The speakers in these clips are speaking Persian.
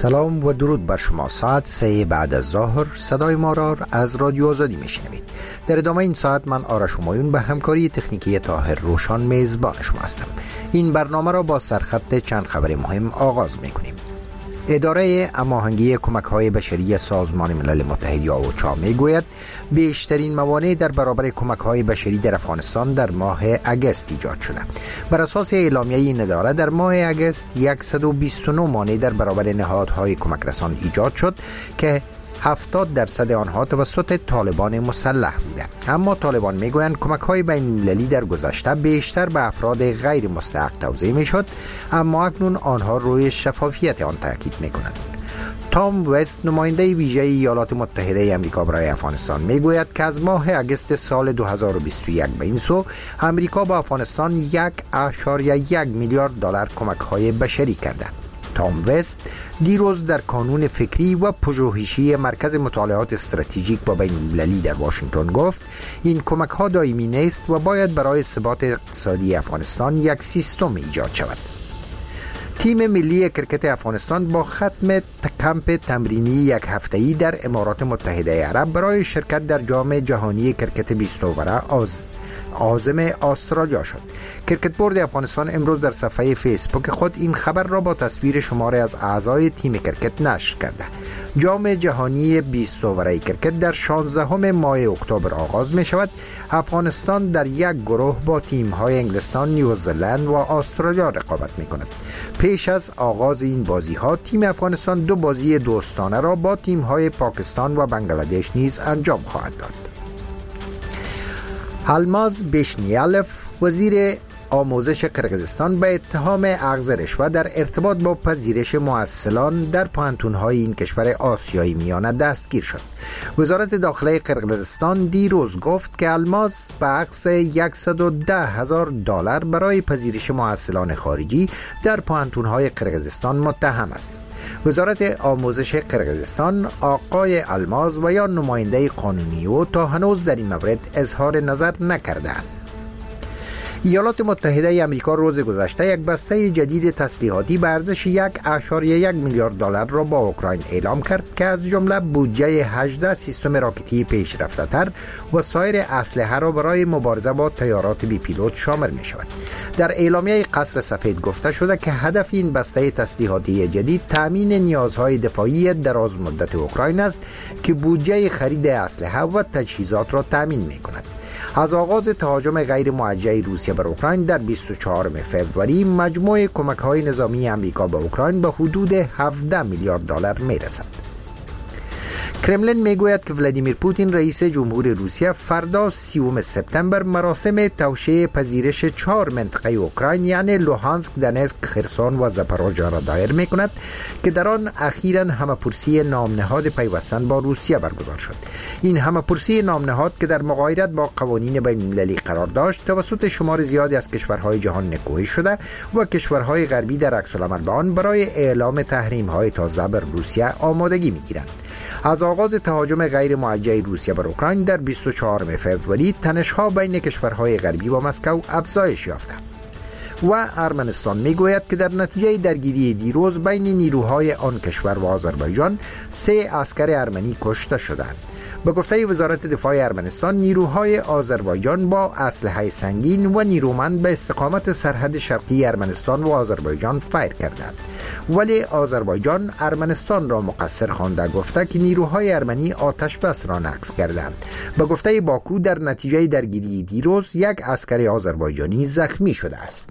سلام و درود بر شما. ساعت 3 بعد از ظهر صدای ما را از رادیو آزادی میشنوید. در ادامه این ساعت من آرش همایون به همکاری تکنیکی طاهر روشان میزبان شما هستم. این برنامه را با سرخط چند خبر مهم آغاز میکنیم. اداره هماهنگی کمک‌های بشری سازمان ملل متحد یا اوچا میگوید بیشترین موانع در برابر کمک‌های بشری در افغانستان در ماه اگست ایجاد شده. بر اساس اعلامیه این اداره در ماه اگست 129 مانع در برابر نهادهای کمک رسان ایجاد شد که 70% آنها توسط طالبان مسلح بوده. اما طالبان میگویند کمک‌های بین‌المللی در گذشته بیشتر به افراد غیر مستحق توزیع میشد، اما اکنون آنها روی شفافیت آن تاکید میکنند. تام وست، نماینده ویژه ایالات متحده آمریکا برای افغانستان، میگوید که از ماه اگست سال 2021 به این سو آمریکا با افغانستان 1.1 میلیارد دلار کمک‌های بشری کرده. تام وست دیروز در کانون فکری و پژوهشی مرکز مطالعات استراتژیک و بین‌المللی در واشنگتن گفت این کمک ها دائمی نیست و باید برای ثبات اقتصادی افغانستان یک سیستم ایجاد شود. تیم ملی کرکت افغانستان با ختم کمپ تمرینی یک هفته‌ای در امارات متحده عرب برای شرکت در جام جهانی کرکت 20 اوره عازم استرالیا شد. کرکت بورد افغانستان امروز در صفحه فیسبوک خود این خبر را با تصویر شماری از اعضای تیم کرکت نشر کرده. جام جهانی 20 اوره کرکت در 16 ماه اکتبر آغاز می شود. افغانستان در یک گروه با تیم های انگلستان، نیوزلند و استرالیا رقابت می کند. پیش از آغاز این بازی ها تیم افغانستان 2 بازی دوستانه را با تیم های پاکستان و بنگلادش نیز انجام خواهد داد. الماز بیشنیالف، وزیر آموزش قرقیزستان، به اتهام اخذ رشوه در ارتباط با پذیرش معسلان در پوهنتون‌های این کشور آسیایی میانه دستگیر شد. وزارت داخله قرقیزستان دیروز گفت که الماز به اخذ 110,000 دلار برای پذیرش معسلان خارجی در پوهنتون‌های قرقیزستان متهم است. وزارت آموزش قرقیزستان آقای الماز و یا نماینده قانونی او تا هنوز در این مورد اظهار نظر نکردند. ایالات متحده آمریکا روز گذشته یک بسته جدید تسلیحاتی به ارزش 1.1 میلیارد دلار را با اوکراین اعلام کرد که از جمله بودجه 18 سیستم راکتی پیشرفته‌تر و سایر اسلحه را برای مبارزه با طیارات بی پیلوت شامل می شود. در اعلامیه قصر سفید گفته شده که هدف این بسته تسلیحاتی جدید تامین نیازهای دفاعی دراز مدت اوکراین است که بودجه خرید اسلحه و تجهیزات را تامین می کند. از آغاز تهاجم غیر موجه روسیه بر اوکراین در 24 فوریه مجموع کمک‌های نظامی آمریکا به اوکراین به حدود 17 میلیارد دلار میرسد. کرملین میگوید که ولادیمیر پوتین رئیس جمهور روسیه فردا 30 سپتامبر مراسم توشیح پذیرش 4 منطقه اوکراین یعنی لوهانسک، دنسک، خرسون و زاپاروژیا را دایر میکند که در آن اخیراً همه‌پرسی نامنهاد پیوستن با روسیه برگزار شد. این همه‌پرسی نامنهاد که در مغایرت با قوانین بین‌المللی قرار داشت توسط شمار زیادی از کشورهای جهان نکوهش شده و کشورهای غربی در عکس‌العمل به آن برای اعلام تحریم‌های تازه بر روسیه آمادگی می‌گیرند. از آغاز تهاجم غیر موجه روسیه بر اوکراین در 24 فوریه تنش‌ها بین کشورهای غربی و مسکو افزایش یافته و ارمنستان میگوید که در نتیجه درگیری دیروز بین نیروهای آن کشور و آذربایجان 3 عسکر ارمنی کشته شدند. به گفته وزارت دفاع ارمنستان نیروهای آذربایجان با اسلحه سنگین و نیرومند به استقامت سرحد شرقی ارمنستان و آذربایجان فایر کردند، ولی آذربایجان ارمنستان را مقصر خوانده گفته که نیروهای ارمنی آتش بس را نقض کردند. به گفته باکو در نتیجه درگیری دیروز 1 عسکر آذربایجانی زخمی شده است.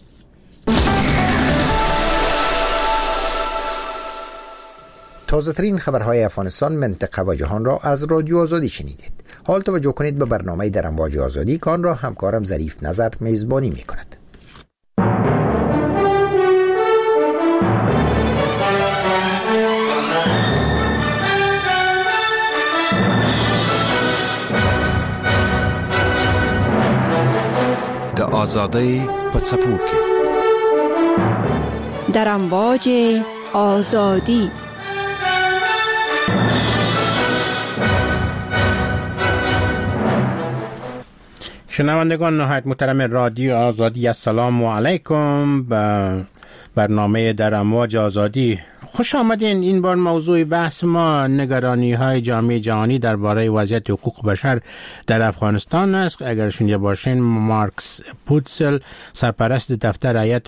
تازه ترین خبرهای افغانستان، منطقه و جهان را از رادیو آزادی شنیدید. حال توجه کنید به برنامه در امواج آزادی که آن را همکارم ظریف نظر میزبانی می کند. د آزادی په څپو کې در امواج آزادی. شنوندگان نهایت محترم رادیو آزادی، السلام علیکم. برنامه در امواج آزادی. خوش آمدین. این بار موضوع بحث ما نگرانی های جامعه جهانی درباره وضعیت حقوق بشر در افغانستان است. اگر شنیده باشین، مارکس پوتسل، سرپرست دفتر هیئت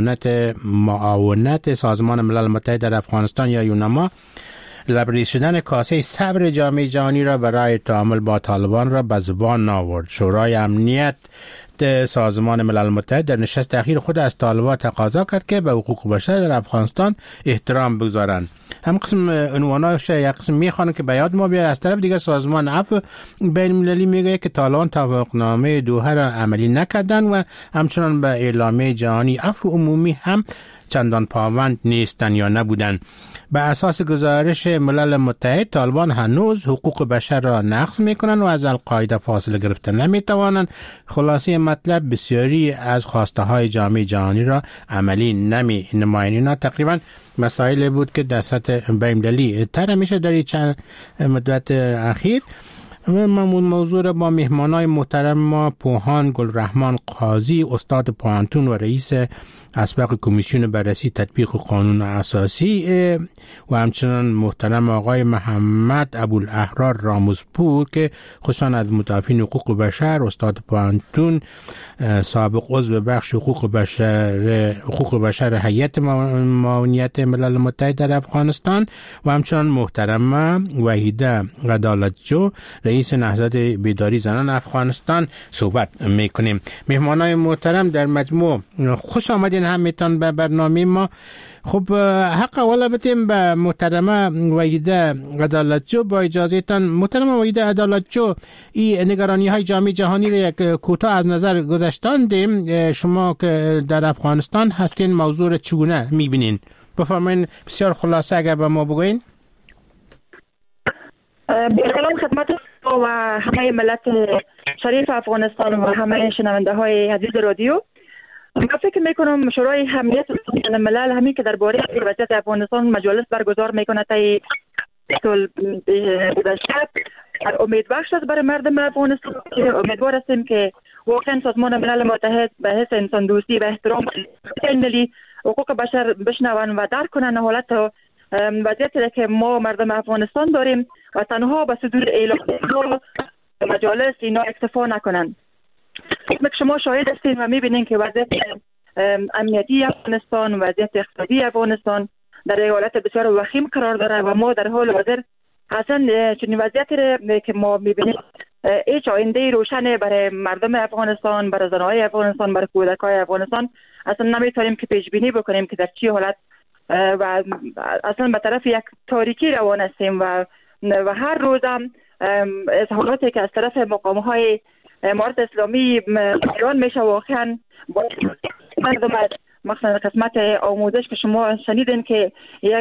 معاونت سازمان ملل متحد در افغانستان یا یونما، لبریز شدن کاسه صبر جامعه جهانی را برای تعامل با طالبان را به زبان آورد. شورای امنیت سازمان ملل متحد در نشست اخیر خود از طالبان تقاضا کرد که به حقوق بشر در افغانستان احترام بگذارند. هم قسم عنواناش یک قسم میخوانه که به یاد ما بیاد. از طرف دیگر سازمان عفو بین المللی میگه که طالبان توافقنامه دوحه را عملی نکردن و همچنان به اعلامیه جهانی عفو عمومی هم چندان پابند نیستن یا نبودن. به اساس گزارش ملل متحد، طالبان هنوز حقوق بشر را نقض میکنن و از القاعده فاصله گرفته نمیتوانند. خلاصه مطلب، بسیاری از خواسته های جامعه جهانی را عملی نمی نمایند. اینا تقریبا مسائل بود که در سطح بین‌المللی طرح میشه در این چند مدت اخیر. من موضوع را با مهمانای محترم ما، پوهان گلرحمان قاضی، استاد پوهنتون و رئیس اسبق کمیسیون بررسی تطبیق قانون اساسی و همچنان محترم آقای محمد ابوالاحرار راموزپور که خصوصا از مدافعین حقوق بشر، استاد پوهنتون، سابق عضو بخش حقوق بشر هیئت معاونت ملل متحد در افغانستان و همچنان محترم وحیده عدالتجو، رئیس نهضت بیداری زنان افغانستان صحبت میکنیم. مهمانای محترم، در مجموع خوش آمدین همیتان به برنامه ما. خب حق اول بدیم به محترمه وحیده عدالتجو. با اجازهتان محترمه وحیده عدالتجو، این نگرانی های جامعه جهانی را یک کوتاه از نظر گذاشتاندیم. شما که در افغانستان هستین موضوع را چگونه میبینین؟ بفرمایین، بسیار خلاصه اگر به ما بگوین. سلام خدمت و همه ملت شریف افغانستان و همه شنونده های عزیز رادیو. من فکر میکنم شورای امنیت ملل همین که درباره وضعیت افغانستان مجالس برگزار میکنه تا سال گذشته امید بخش است برای مردم افغانستان. امیدوار هستیم که واقعا سازمان ملل متحد به حس انسان دوستی و احترام ملی حقوق بشر بشنون و درک کنن حالت وضعیتی که ما مردم افغانستان داریم و تنها به صدور اعلام مجالس اینا اکتفا نکنن. شما شاهد هستین و میبینین که وضعیت امنیتی افغانستان، وضعیت اقتصادی افغانستان در حالت بسیار وخیم قرار داره و ما در حال حاضر اصلا چنین وضعیتی که ما میبینیم هیچ آینده روشن برای مردم افغانستان، برای زنهای افغانستان، برای کودکای افغانستان اصلا نمیتونیم که پیش بینی بکنیم که در چی حالت و اصلا به طرف یک تاریکی روان هستیم و هر روز هم اظهاراتی که از طرف مقام‌های امارت اسلامی ایران میشه واقعا با مردم مثلا قسمت آموزش که شما شنیدین که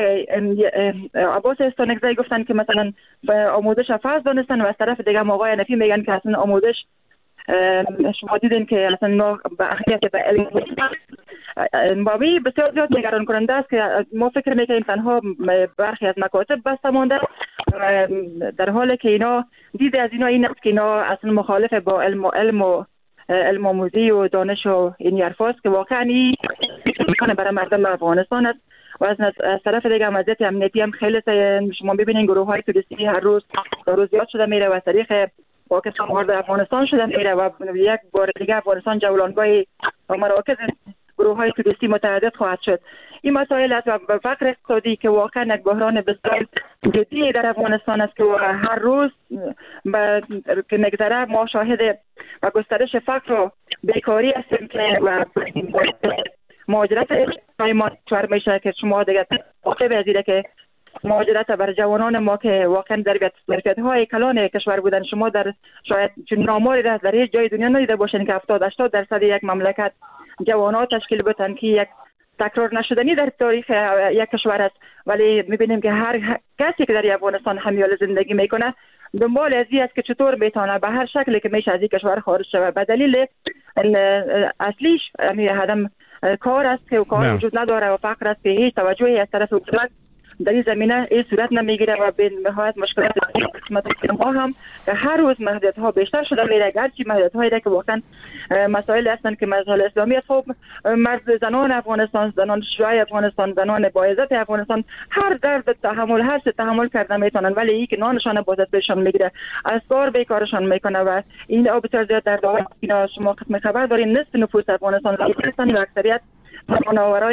عباس استانکزی گفتن که مثلا آموزش فرض دانستن و از طرف دیگه آقای نفی میگن که اصلا آموزش شما دیدین که اصلا به اهمیت به علم باوی بسیار زیاد نگران کننده است که ما فکر میکنیم تنها برخی از مکاتب بسته مانده در حالی که اینا دید از اینا این است که اینا اصلا مخالف با علم آموزی و دانش و این حرفاست که واقعا این برای مردم افغانستان است و از طرف دیگه وضعیت امنیتی هم خیلی شما ببینین گروه های توریستی هر روز زیاد شده میره و طریق پاکستان وارد افغانستان شده میره و یک بار دیگه افغانستان جولانگاه و مراکز گروه های توریستی متعدد خواهد شد. این مسائل است و فقر اقتصادی که واقعا یک بحران بسیار جدی در افغانستان است که هر روز که نگذره ما شاهد و گسترش فقر و بیکاری هستیم که و مهاجرت ما چهار میشه که شما دیگه واقع وزیره که مهاجرت بر جوانان ما که واقعا ظرفیت‌های کلان کشور بودن شما در شاید چون آماری در هیچ جای دنیا ندیده باشین که 70-80% یک مملکت جوانان تشکیل بدن که یک تکرار نشدنی در تاریخ یک کشور است. ولی میبینیم که هر کسی که در افغانستان همیال زندگی میکنه دنبال ازی است که چطور میتونه به هر شکلی که میشه از این کشور خارج شود. به دلیل اصلیش همین کار است که کار وجود نداره و فقر است که هیچ توجهی از طرف حکومت در این زمینه این صورت نمیگیره و به نهایت مشکلات قسمت ما هم که هر روز محدودیت ها بیشتر شده میره. اگرچه محدودیت هایی که واقعا مسائل هستند که مسائل اسلامی خب مرد زنان افغانستان، زنان شیعه افغانستان، زنان با عزت افغانستان هر درد تحمل هست تحمل کرده میتونن، ولی این که نانشان بازت بهشون میگیره، از کار بیکارشان میکنه و این بسیار زیاد درد ها. اینا شما قسم خبر دارین نصف نفوس افغانستان و اکثریت مناورای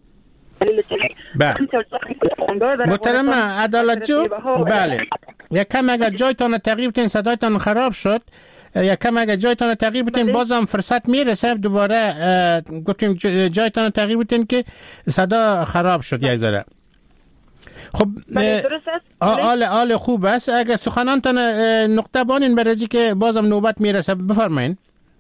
محترم عدالت جو، بله یکم اگر جایتان تغییر بتین، صدایتان خراب شد، یکم اگر جایتان تغییر بتین بازم فرصت میرسه دوباره گفتیم جایتان تغییر بتین که صدا خراب شد یک ذره. خب آل خوب است. اگر سخنانتان نقطه بانین برای که بازم نوبت میرسه بفرمایین.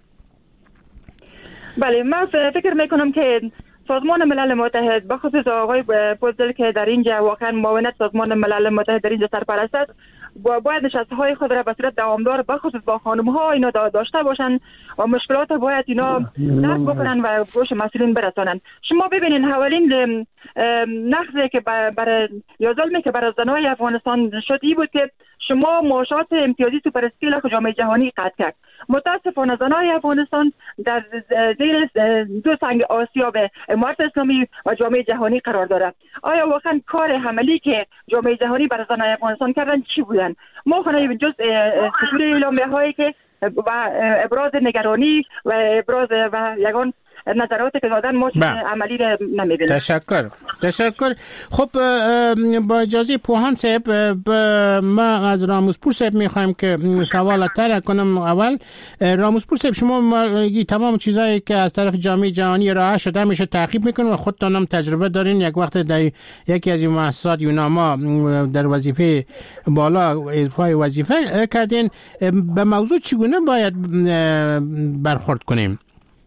بله من فکر میکنم که سازمان ملل متحد بخصوص آقای پوزل که در اینجا واقعا معاونت سازمان ملل متحد در اینجا سرپرست است، باید نشست‌های خود را به صورت دوامدار بخصوص با خانم‌ها اینا داشته باشن و مشکلات باید اینا درک بکنن و گوش مسئولین برسانن. شما ببینین اولین نقضی که برای یا ظلمی که برای زنای افغانستان شد این بود که شما معاشات امتیازی سوپر اسکیل جامعه جهانی قطع کرد. متاسفانه زنای افغانستان در زیر دو سنگ آسیاب امارت اسلامی و جامعه جهانی قرار دارد. آیا واقعا کار عملی که جامعه جهانی برای زنای افغانستان کردن چی بودن؟ ما خواهیم جز صدور اعلامیه هایی که و ابراز نگرانی و ابراز و یگان نظراتی که دادن ما عملی را نمیبینیم. تشکر. خب با اجازه پوهان صاحب ما از راموزپور صاحب میخوایم که سوال طرح کنم. اول راموزپور صاحب، شما تمام چیزایی که از طرف جامعه جهانی ارائه شده میشه تعقیب میکنین و خودتان هم تجربه دارین. یک وقت در یکی از این مؤسسات یوناما در وظیفه بالا اضافه وظیفه کردین. به موضوع چگونه باید برخورد کنیم؟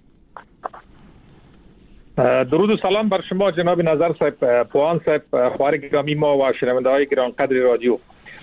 درود و سلام بر شما جناب نظر صاحب، پوان صاحب، خوار گرامی ما و شنونده های گرانقدر رادیو.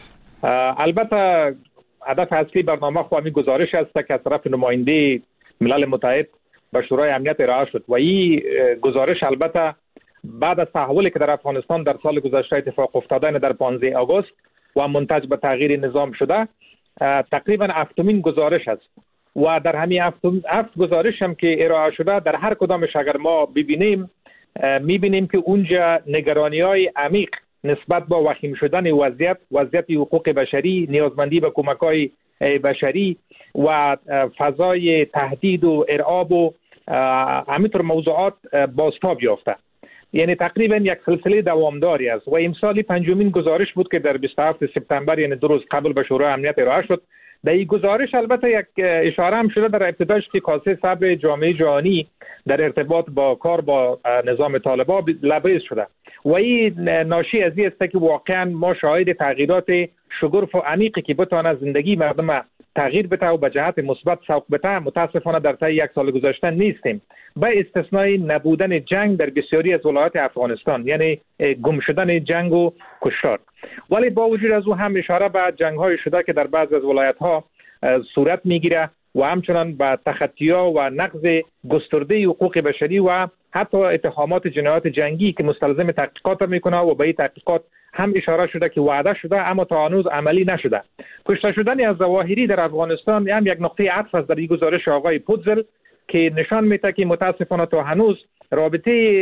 البته هدف اصلی برنامه خواهی گزارش است که از طرف نماینده ملل متحد به شورای امنیت ارائه شد و این گزارش البته بعد از تحولی که در افغانستان در سال گذشته اتفاق افتاده در 15 آگوست و منتج به تغییر نظام شده تقریبا هفتمین گزارش است و در همین هفت گزارش هم که ارائه شده در هر کدامش اگر ما ببینیم میبینیم که اونجا نگرانی‌های عمیق نسبت با وخیم شدن وضعیت حقوق بشری، نیازمندی به کمک‌های بشری و فضای تهدید و ارعاب و همینطور موضوعات بازتاب یافته. یعنی تقریبا یک سلسله دوامداری است و امسال پنجمین گزارش بود که در 27 سپتامبر یعنی 2 روز قبل به شورای امنیت ارائه شد. در این گزارش البته یک اشاره هم شده در ابتداش که کاسه صبر جامعه جهانی در ارتباط با کار با نظام طالبان لبریز شده و این ناشی از این است که واقعا ما شاهد تغییرات شگرف و عمیقی که بتونه زندگی مردم تغییر بده و به جهت مثبت سوق بده متاسفانه در طی یک سال گذشته نیستیم، به استثنای نبودن جنگ در بسیاری از ولایات افغانستان، یعنی گم شدن جنگ و کشتار. ولی با وجود از او هم اشاره به جنگ‌های شده که در بعضی از ولایت‌ها صورت می‌گیره و همچنان به تخطی‌ها و نقض گسترده حقوق بشری و حتی اتهامات جنایات جنگی که مستلزم تحقیقات میکنه و به این تحقیقات هم اشاره شده که وعده شده اما تا هنوز عملی نشده. کشته شدن از ظواهری در افغانستان هم یک نقطه عطف است در این گزارش آقای پوتزل که نشان میده که متاسفانه تا هنوز رابطه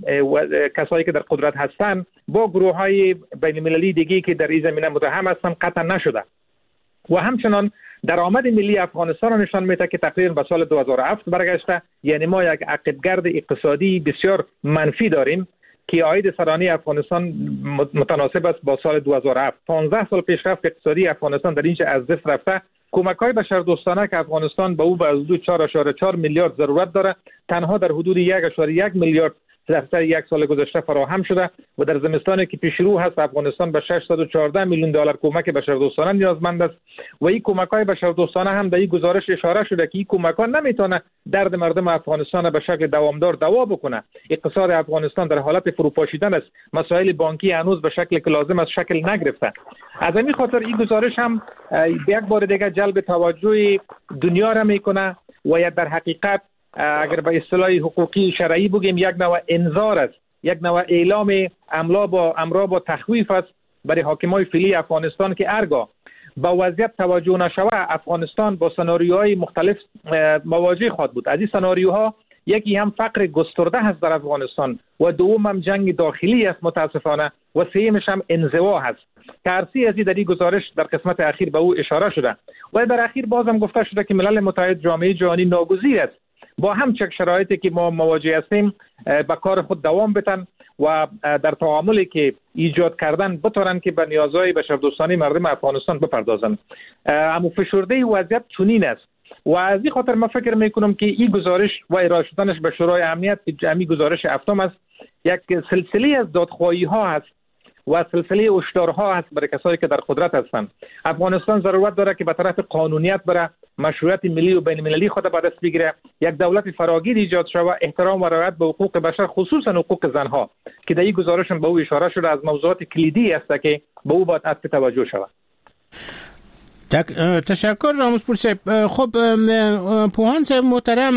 کسایی که در قدرت هستند با گروه‌های بین‌المللی دیگه که در این زمینه متهم هستند قطع نشده و همچنان درآمد ملی افغانستان را نشان میده که تقریبا به سال 2007 برگشته، یعنی ما یک عقبگرد اقتصادی بسیار منفی داریم که عاید سرانه افغانستان متناسب است با سال 2007. 15 سال پیشرفت اقتصادی افغانستان در اینجا از دست رفته. کمک‌های بشردوستانه که افغانستان به او به حدود 4.4 میلیارد ضرورت داره تنها در حدود 1.1 میلیارد در یک سال گذشته فراهم شده و در زمستانی که پیش رو هست افغانستان به 614 میلیون دلار کمک بشردوستانه نیازمند است و این کمک‌های بشردوستانه هم در این گزارش اشاره شده که این کمک‌ها نمیتونه درد مردم افغانستان به شکل دوامدار دوا بکنه. اقتصاد افغانستان در حالت فروپاشیدن است، مسائل بانکی هنوز به شکلی که لازم است شکل نگرفته. از همین خاطر این گزارش هم یک بار دیگه جلب توجه دنیا را میکنه و یا در حقیقت اگر به اصطلاح حقوقی شرعی بگیم یک نوع انذار است، یک نوع اعلام امرا با تخویف است برای حاکمای فعلی افغانستان که هرگاه با وضعیت توجه نشود افغانستان با سناریوهای مختلف مواجه خواهد بود. از این سناریوها یکی هم فقر گسترده هست در افغانستان و دوم هم جنگ داخلی است متاسفانه و سومش هم انزوا هست که عرصی از در این گزارش در قسمت اخیر به او اشاره شده و در اخیر بازم گفته شده که ملل متحد جامعه جهانی ناگزیر است با همچنین شرایطی که ما مواجه هستیم به کار خود دوام بدن و در تعاملی که ایجاد کردن بتونن که به نیازهای بشردوستانه مردم افغانستان بپردازن. اما فشرده وضعیت چنین است و از این خاطر من فکر میکنم که این گزارش و ارائه شدنش به شورای امنیت جمعی گزارش هفتم است یک سلسله از دادخواهی ها هست و سلسله هشدارها هست برای کسایی که در قدرت هستند. افغانستان ضرورت داره که به طرف قانونیت بره، مشروعیت ملی و بین المللی خود به دست بگیره، یک دولت فراگیر ایجاد شود، احترام و رعایت به حقوق بشر خصوصا حقوق زنها که در این گزارش به او اشاره شده از موضوعات کلیدی است که به او باید عطف توجه شود. تشکر راموزپور صاحب. خب پوهان صاحب محترم،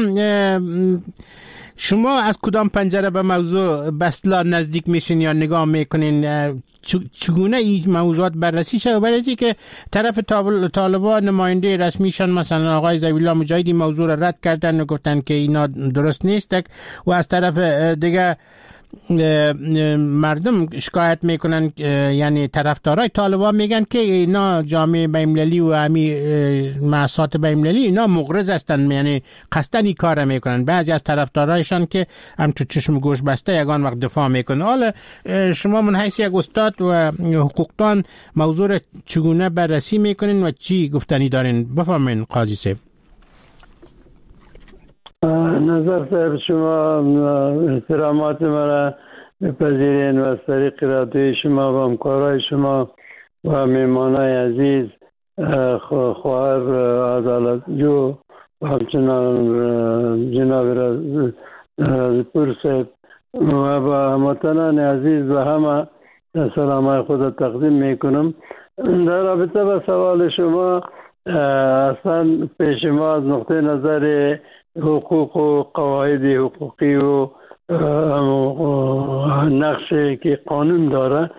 شما از کدام پنجره به موضوع بسلا نزدیک میشین یا نگاه میکنین؟ چگونه این موضوعات بررسی شده؟ برای اینکه طرف طالبان نماینده رسمیشان مثلا آقای ذبیحالله مجاهدی موضوع را رد کردن و گفتن که اینا درست نیست و از طرف دیگه مردم شکایت میکنن، یعنی طرفدارای طالبان میگن که اینا جامعه بین‌المللی و همین مؤسسات بین‌المللی اینا مغرض هستن، یعنی قصدن این کار میکنن. بعضی از طرفدارایشان که هم تو چشم گوش بسته یگان وقت دفاع میکنن. حالا شما من حیث یک استاد و حقوقدان موضوع را چگونه بررسی میکنین و چی گفتنی دارین؟ بفرمایید قاضی صاحب. نظر صاحب، شما احترامات مرا بپذیرین و از طریق رادیوی شما و همکارای شما و میمانای عزیز خواهر عدالت جو و همچنان جناب رازپور صاحب و با هموطنان عزیز و همه سلامای خود تقدیم میکنم. در رابطه با سوال شما، اصلا پیش ما از نقطه نظر حقوق و قواعد حقوقی و نقشی که قانون داره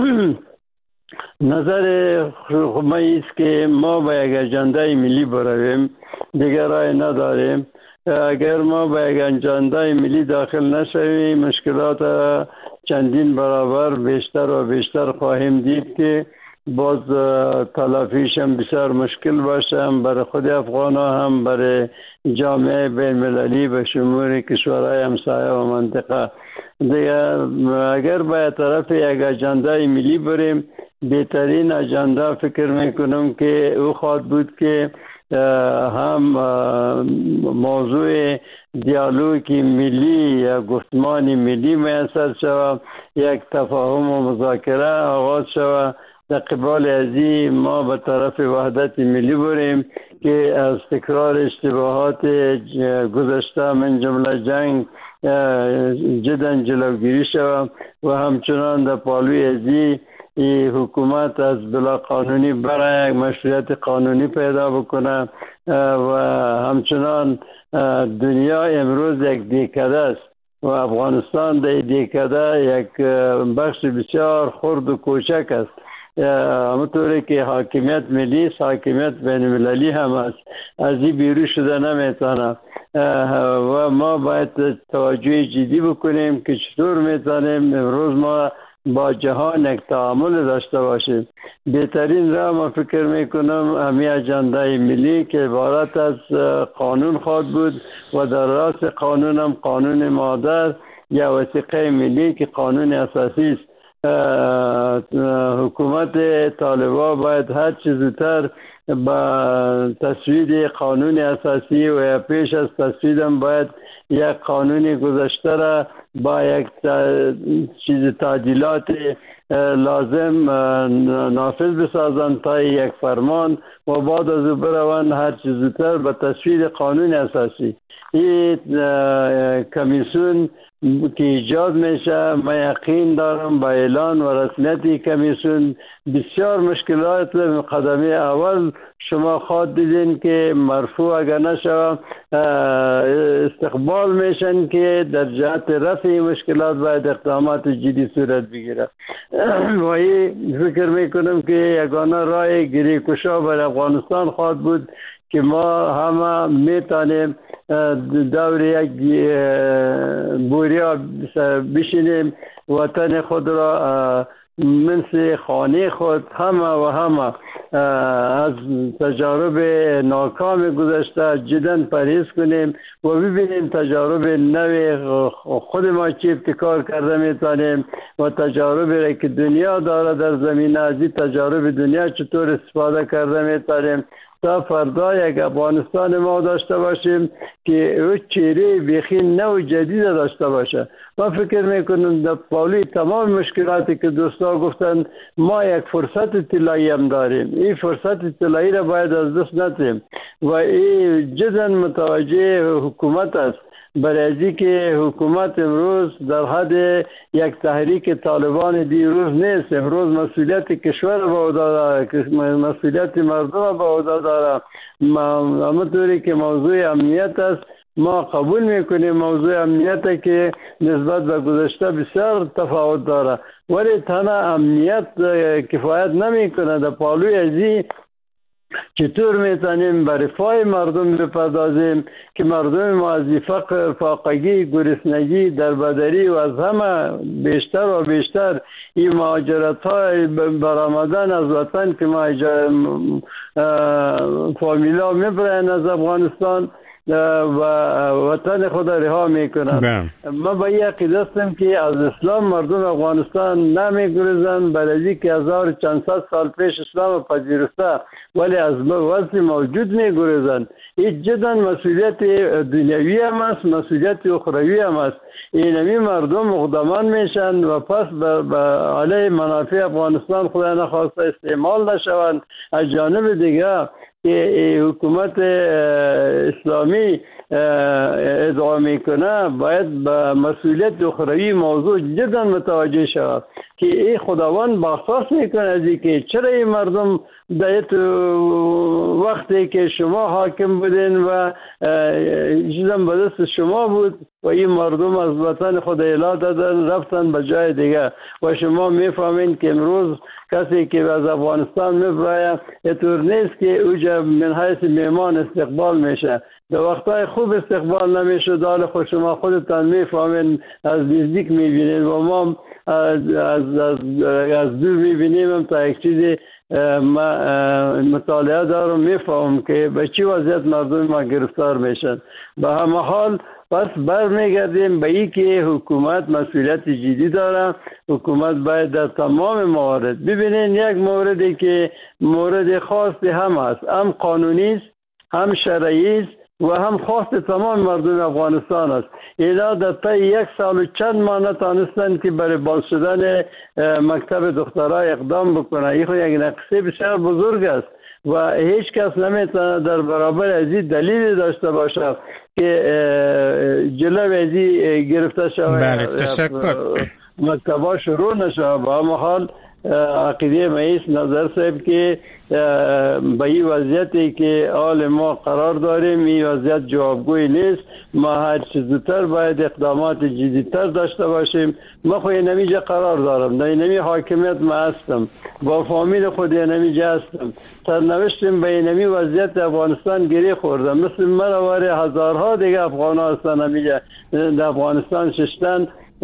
نظر ما است که ما با یک اجنده ملی برویم، دیگر راه نداریم. اگر ما با یک اجنده ملی داخل نشویم مشکلات چندین برابر بیشتر و بیشتر خواهیم دید که باز تلافیش هم بسیار مشکل باشه، هم برای خود افغان ها هم برای جامعه بین المللی به شمول کشورهای همسایه و منطقه. دیگر اگر باید طرف یک اجنده ملی بریم، بهترین اجنده فکر میکنم که او خواهد بود که هم موضوع دیالوگ ملی یا گفتمان ملی میسر شود، یک تفاهم و مذاکره آغاز شود. در قبال ازی ما به طرف وحدت ملی بریم که از تکرار اشتباهات گذشته من جمله جنگ جدا جلوگیری شود و همچنان در پالوی ازی حکومت از بلا قانونی برای مشروعیت قانونی پیدا بکنه و همچنان دنیا امروز یک دیکده است و افغانستان در دیکده یک بخش بسیار خرد و کوچک است. همونطوری که حاکمیت ملی است، حاکمیت بین المللی هم است، از این بیرون شده نمیتونه و ما باید توجه جدی بکنیم که چطور میتونیم امروز ما با جهان یک تعامل داشته باشیم. بهترین راه ما فکر میکنم همین اجنده ملی که عبارت از قانون خواهد بود و در راست قانون هم قانون مادر یا وثیقه ملی که قانون اساسی است. حکومت طالبان باید هر چه زودتر با تصویب قانون اساسی و پیش از تصویب هم باید یک قانون گذشته را با یک چیز تعدیلات لازم نافذ بسازند تا یک فرمان و بعد از او بروند هر چه زودتر به تصویب قانون اساسی این کمیسیون که ایجاد میشه، من یقین دارم با اعلان و رسمیت کمیسیون بسیار مشکلات مقدمه اول شما خود دیدین که مرفوع اگر نشوه استقبال میشن که در جهت رفع مشکلات باید اقدامات جدی صورت بگیره. و این فکر میکنم که یگانه راه گریه‌کشا بر افغانستان خواهد بود که ما همه میتونیم دور یک بوریا بشینیم وطن خود را مثل خانه خود همه از تجارب ناکام گذشته جدا پرهیز کنیم و ببینیم تجارب نو خود ما چی ابتکار کرده میتونیم و تجاربی را که دنیا داره در زمینه از این تجارب دنیا چطور استفاده کرده میتونیم تا فردا یک افغانستان ما داشته باشیم که او چهره بیخی نو جدید داشته باشه. من فکر میکنم در پالوی تمام مشکلاتی که دوستا گفتن ما یک فرصت طلایی هم داریم. این فرصت طلایی را باید از دست ندیم و این جدا متوجه حکومت است، برای که حکومت امروز در حد یک تحریک طالبان دیروز نیست. امروز مسئولیت کشور به عهده داره، مسئولیت مردم به عهده داره. همونطوری که موضوع امنیت است ما قبول میکنیم موضوع امنیت که نسبت به گذشته بسیار تفاوت داره، ولی تنها امنیت کفایت نمیکنه. در پالوی ازی چطور میتونیم به رفاه مردم بپردازیم که مردم ما از فقر، فاقگی، گرسنگی، دربدری و از همه بیشتر و بیشتر این مهاجرت های برآمدن از وطن که ما فامیلا میبرن از افغانستان و وطن خود رها میکنن. ما با این عقیده هستم که از اسلام مردم افغانستان نمیگریزند، برای که 1400 سال پیش اسلام پذیرفته ولی از وضع موجود میگریزند. این جدا مسئولیت دنیوی هم است، مسئولیت اخروی هم است. اینمی مردم مقدمان میشن و پس به علیه منافع افغانستان خدا نخواسته استعمال نشوند. از جانب دیگه که حکومت اسلامی ادعا میکنه باید به مسئولیت اخروی موضوع جدا متوجه شود که این خداوند بحث میکنه از اینکه چرا این مردم در وقتی که شما حاکم بودین و چیزم به دست شما بود و این مردم از وطن خود اعلام دادن رفتن به جای دیگه و شما میفهمین که امروز کسی که از افغانستان میبره اینطور نیست که اوجا من حیث میمان استقبال میشه. در وقتای خوب استقبال نمیشه، دال خود شما خودتان میفهمین، از نزدیک میبینین و ما از دور میبینیم تا یک چیزی مطالعه دارم میفهم که به چی وضعیت مردم ما گرفتار میشن. به همه حال پس برمیگردیم به این که حکومت مسئولیت جدی داره. حکومت باید در تمام موارد ببینین یک موردی که مورد خاصی هم است، هم قانونی است، هم شرعی است و هم خواست تمام مردم افغانستان است. اینا در طی 1 سال و چند ماه نتانستن که برای باز شدن مکتب دخترها اقدام بکنه. این خود یک نقصه بسیار بزرگ است و هیچ کس نمیتونه در برابر از این دلیلی داشته باشه که جلوی از این گرفته شود. بله تشکر. مکتبها شروع نشود. با همه حال عقیده مایست نظر صاحب که به این وضعیتی که حال ما قرار داریم این وضعیت جوابگوی نیست. ما هر چیز زودتر باید اقدامات جدیدتر داشته باشیم. ما خود نمیجا قرار دارم، در نمی حاکمیت ما هستم، با فامیل خود نمیجا هستم، سرنوشتیم به نمی وضعیت افغانستان گری خوردم. مثل مرا هزارها دیگه افغان ها هستن نمیجا در افغانستان ششتن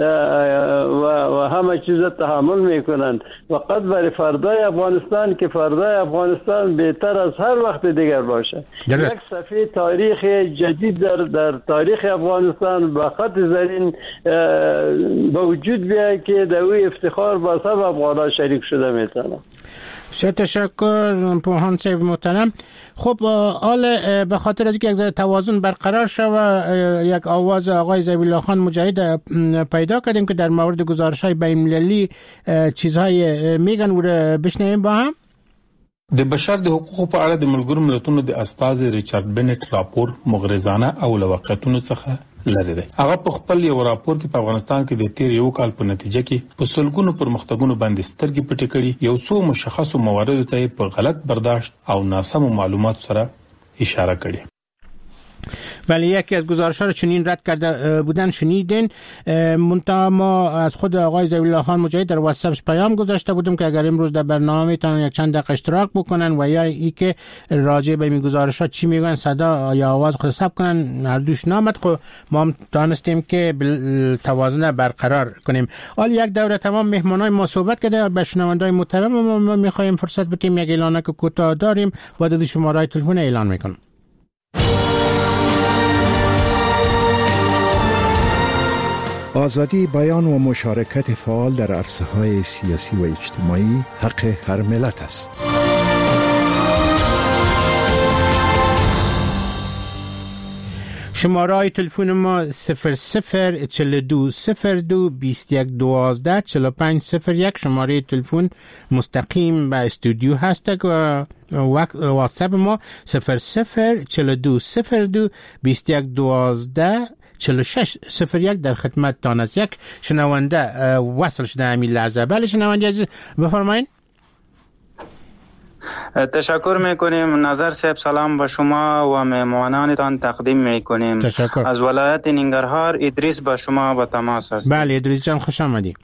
و همه چیز تحمل میکنند. فقط برای فردای افغانستان که فردای افغانستان بهتر از هر وقت دیگر باشه. یک صفحه تاریخ جدید در تاریخ افغانستان با خط زرین به وجود بیاید که در اوی افتخار با سب افغانها شریک شده میتونه. بسیار تشکر پوهان صاحب محترم. خب حال به خاطر از اینکه یک توازن برقرار شود یک آواز آقای ذبیح الله خان مجاهد پیدا کردیم که در مورد گزارش‌های بین‌المللی چیزهای میگن و بشنویم با هم. د بشر د حقوقو په اړه د ملګرو ملتونو د استازي ریچارډ بنټ راپور مغرضانه او له واقعیتونو څخه لري دی. هغه په خپل یو راپور کې په افغانستان کې د تیر یو کال په نتیجه کې په سلګونو پرمختګونو باندې سترګې پټې کړي، یو څو مشخصو مواردو ته په غلط برداشت او ناسمو معلومات سره اشاره کړي. ولی یکی از گزارش‌ها رو چنین رد کرده بودن شنیدین. منتها ما از خود آقای ضوی الله خان مجاهد در واتساپش پیام گذاشته بودیم که اگر امروز در برنامه تان یک چند دقیقه اشتراک بکنن و یا ای که راجع به این گزارش‌ها چی میگن صدا یا آواز خود ثبت کنن، هر دوش نامد خب ما هم تانستیم که توازن برقرار کنیم. حالا یک دوره تمام مهمانای ما صحبت کرده، به شنوندگان محترم ما می‌خوایم فرصت بدیم یک اعلانه که کوتاه داریم و دادی شماره تلفن اعلان میکنم. آزادی بیان و مشارکت فعال در عرصه‌های سیاسی و اجتماعی حق هر ملت است. شماره تلفن ما 00420221124501 شماره تلفن مستقیم به استودیو هست و واتساپ ما 00420221124601 در خدمت تان است. یک شنونده وصل شده همین لحظه. بله شنونده عزیز بفرمایید. تشکر میکنیم نظر صاحب، سلام به شما و مهمانانتان تقدیم میکنیم. تشکر. از ولایت ننگرهار ادریس به شما به تماس است. بله ادریس جان خوش آمدید.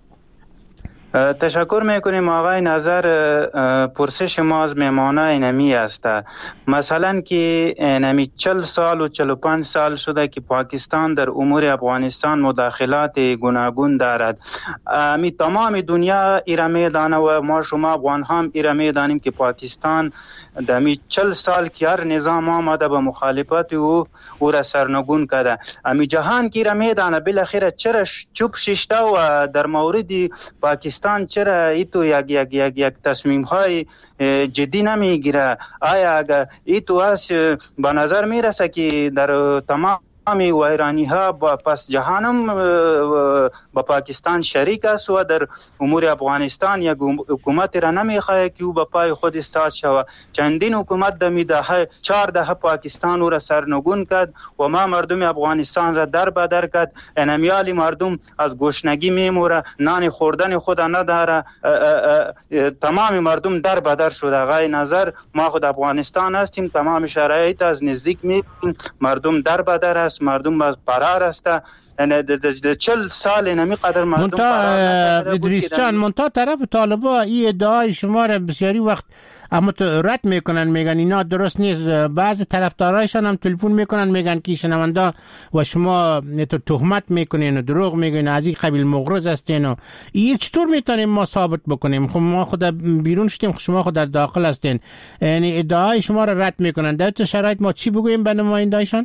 تشکر میکنیم آقای نظر. پرسش ما از مهمانای نمی است. مثلا که نمی 40 سال و 45 سال شده که پاکستان در امور افغانستان مداخلات گوناگون دارد. می تمام دنیا ایره میدانه و ما شما افغان هم ایره میدانیم که پاکستان دمی 40 سال که هر نظام آمده به مخالفت او را سرنگون کرده. امی جهان که ایره میدانه بالاخره چرا چوب ششته و در مورد پاکستان چرا ایتو یک تصمیم های جدی نمیگیره؟ آیا اگر ایتو از به نظر میرسه که در تمام ویرانی ها پس جهانم با پاکستان شریک است و در امور افغانستان یک حکومت را نمیخواه که او به پای خود استاد شود. چندین حکومت دمی دهه 4 دهه پاکستان او را سرنگون کرد و ما مردم افغانستان را در بدر کرد. انمیال مردم از گشنگی میموره، نان خوردن خود نداره، تمام مردم در بدر شده. آقای نظر ما خود افغانستان هستیم، تمام شرایط از نزدیک میبینیم، مردم در بدر است، مردم از فرار است. 40 سال نمی قدر مردم فرار. ادریس جان منتها طرف طالبا این ادعای شما را بسیاری وقت اما رد میکنن، میگن اینا درست نیست. بعض طرفدارایشان هم تلفن میکنن میگن که شنونده و شما تهمت میکنین و دروغ میگین، از این قبیل مغرض هستین و این چطور میتونیم ما ثابت بکنیم؟ خب ما خود بیرون شدیم، شما خود در داخل هستین، یعنی ادعای شما را رد میکنن. در این شرایط ما چی بگوییم به نماینده‌ایشان؟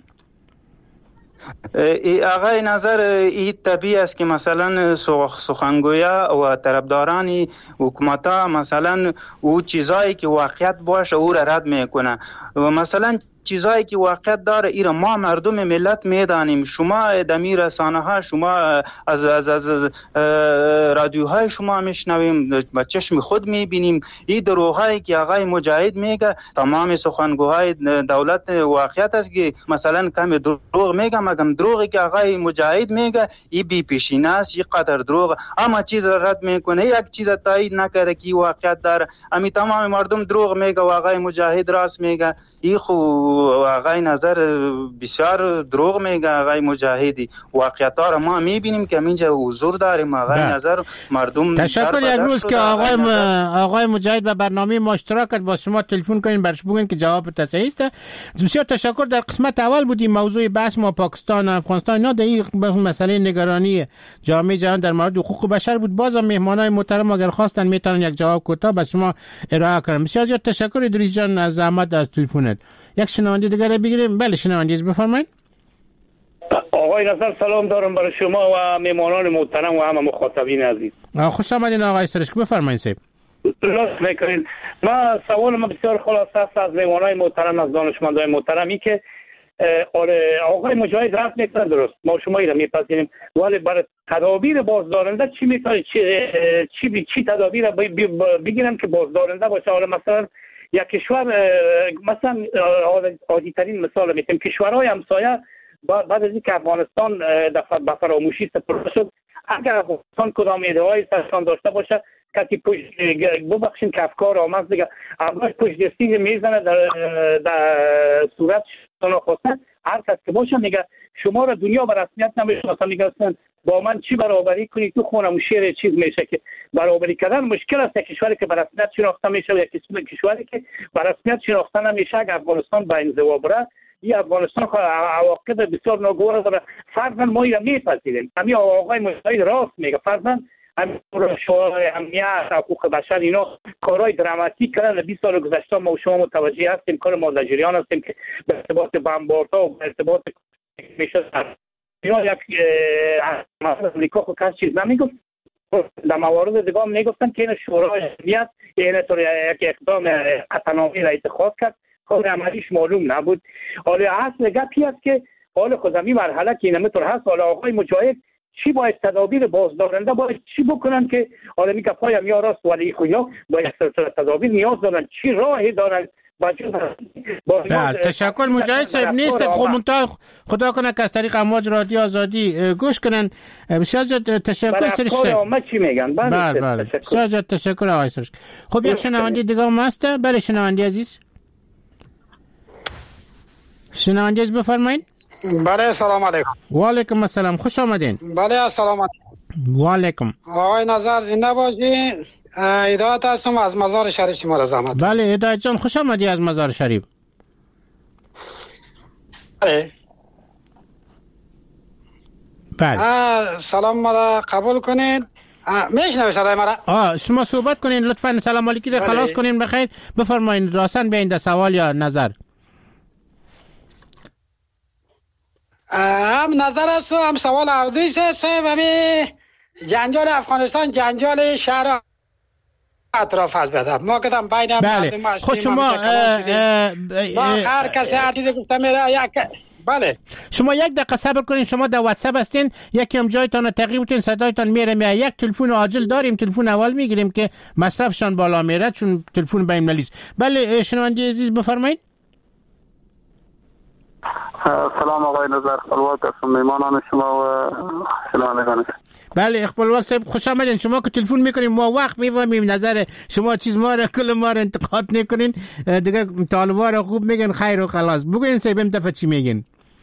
آقای نظر این طبیعی است که مثلا سخنگویا و طرفداران حکومت ها مثلا او چیزایی که واقعیت باشه او را رد میکنه و مثلا چیزایی که واقعیت داره ایرا ما مردم ملت میدانیم. شما دمی رسانه ها، شما از رادیوهای شما میشنویم، با چشم خود میبینیم. این دروغایی که آقای مجاهد میگه تمام سخنگوهای دولت واقعیت است که مثلا کم دروغ میگه، مگم دروغی که آقای مجاهد میگه این بی پیشینه است، این قدر دروغ. اما چیز را رد میکنه، یک چیز تایید نکرده که واقعیت داره. امی تمام مردم دروغ میگه و آقای مجاهد راست میگه. این خو آقای نظر بسیار دروغ میگه. آقای مجاهدی واقعیت‌ها را ما میبینیم که اینجا حضور داریم. آقای نظر مردم تشکر. یک روز که آقای مجاهد به برنامه ما اشتراک کرد با شما تلفن کنین برش بگین که جواب تصحیح است. بسیار تشکر. در قسمت اول بودیم موضوع بحث ما پاکستان و افغانستان اینا در این مسئله نگرانی جامعه جهان در مورد حقوق بشر بود. بازم مهمانای محترم اگر خواستن میتونن یک جواب کوتاه به شما ارائه کنن. بسیار تشکر ادریس جان از زحمت از تلفنت. یک شنونده دیگر بگیریم. بله شنونده بفرمایید. آقای نظر سلام دارم برای شما و مهمانان محترم و همه مخاطبین عزیز. خوش آمدین آقای سرشک، بفرمایید صاحب. لطف میکنین. ما سوال بسیار خلاصه است از مهمانای محترم، از دانشمندای محترمی که آقای مجاهد رد میکنه، درست ما شما ایرا میپذیریم، ولی برای تدابیر بازدارنده چی میکنه؟ چی تدابیر بگیرن که بازدارنده باشه؟ حالا مثلا یک کشور مثلا عادی ترین مثال میتونیم کشورهای همسایه بعد از اینکه افغانستان به فراموشی سپرده شد، اگر افغانستان کدام ایده‌های سرشان داشته باشه کسی پشت ببخشید که افکار آمد دیگه اول پشت دستی میزنه در صورت شناخته هر کس که باشه میگه شما را دنیا به رسمیت نمیشناسه، میگه با من چی برابری کنی؟ تو خونم شعر چیز میشه که برابری کردن مشکل است. کشوری که به رسمیت شناخته میشه و کشوری که به رسمیت شناخته نمیشه اگر افغانستان به انزوا بره این افغانستان عواقب بسیار ناگوار داره. فرضاً ما اینو میپذیریم، همین آقای مجاهد راست میگه، فرضاً همین شورای امنیت حقوق بشر اینا کارهای دراماتیک کردن. 20 سال گذشته ما و شما متوجه هستیم کار مازجریان هستیم که به ارتباط بمباردها و به ارتباط میشه اینا یک امریکا خود کس چیز نمیگفت، در موارد دیگه هم میگفتن که این شورای امنیت این طور یک اقدام قطعنامی را اتخاذ کرد، کار عملیش معلوم نبود. حالا اصل گپی است که حالا خود همین مرحله که اینطور هست، حالا آقای مجاهد چی باید تدابیر بازدارنده باید چی بکنن که حالا می گفتای هم یا راست ولی خویا باید تدابیر نیاز دارن، چی راهی دارن؟ بله تشکر مجاهد صاحب. نیست خب منتها خدا کنه که از طریق امواج رادیو آزادی گوش کنن. بسیار زیاد تشکر سرش صاحب. چی میگن؟ بله بسیار زیاد تشکر آقای سرش. خب یک شنونده دیگه هم هست. بله شنونده عزیز، شنونده عزیز بفرمایید. بله سلام علیکم. و علیکم السلام، خوش آمدین. بله سلام علیکم. و علیکم. آقای نظر زنده باشین. هدایت هستم از مزار شریف شما را زحمت. بله هدایت جان خوش آمدی از مزار شریف. بله سلام مرا قبول کنید. میشنوید صدای مرا؟ شما صحبت کنین لطفا. سلام علیکی رو خلاص کنین بخیر. بفرمایید راستن بیاین در سوال یا نظر. هم نظر است و هم سوال اردویست است. همین جنجال افغانستان جنجال شهر اطراف هست بدم ما کدام بین بله. خود شما هر کسی هر چیزی گفته میره یک بله شما یک دقیقه صبر کنین. شما در واتساپ هستین، یکی هم جایتان تغییر بتین، صدایتان میره. یک تلفن عاجل داریم، تلفن اول میگیریم که مصرفشان بالا میره چون تلفن بین المللی است. بله شنونده عزیز بفرمایید. سلام آقای نظر، خلوات هستم، میمانان شما و شنوندگان. بله اقبال صاحب خوش آمدین. شما که تلفن میکنیم ما وقت میفهمیم نظر شما چیز ما را کل ما را انتقاد نکنین دیگه. طالبا را خوب میگن خیر و خلاص. بگوین صاحب این دفعه چی میگین؟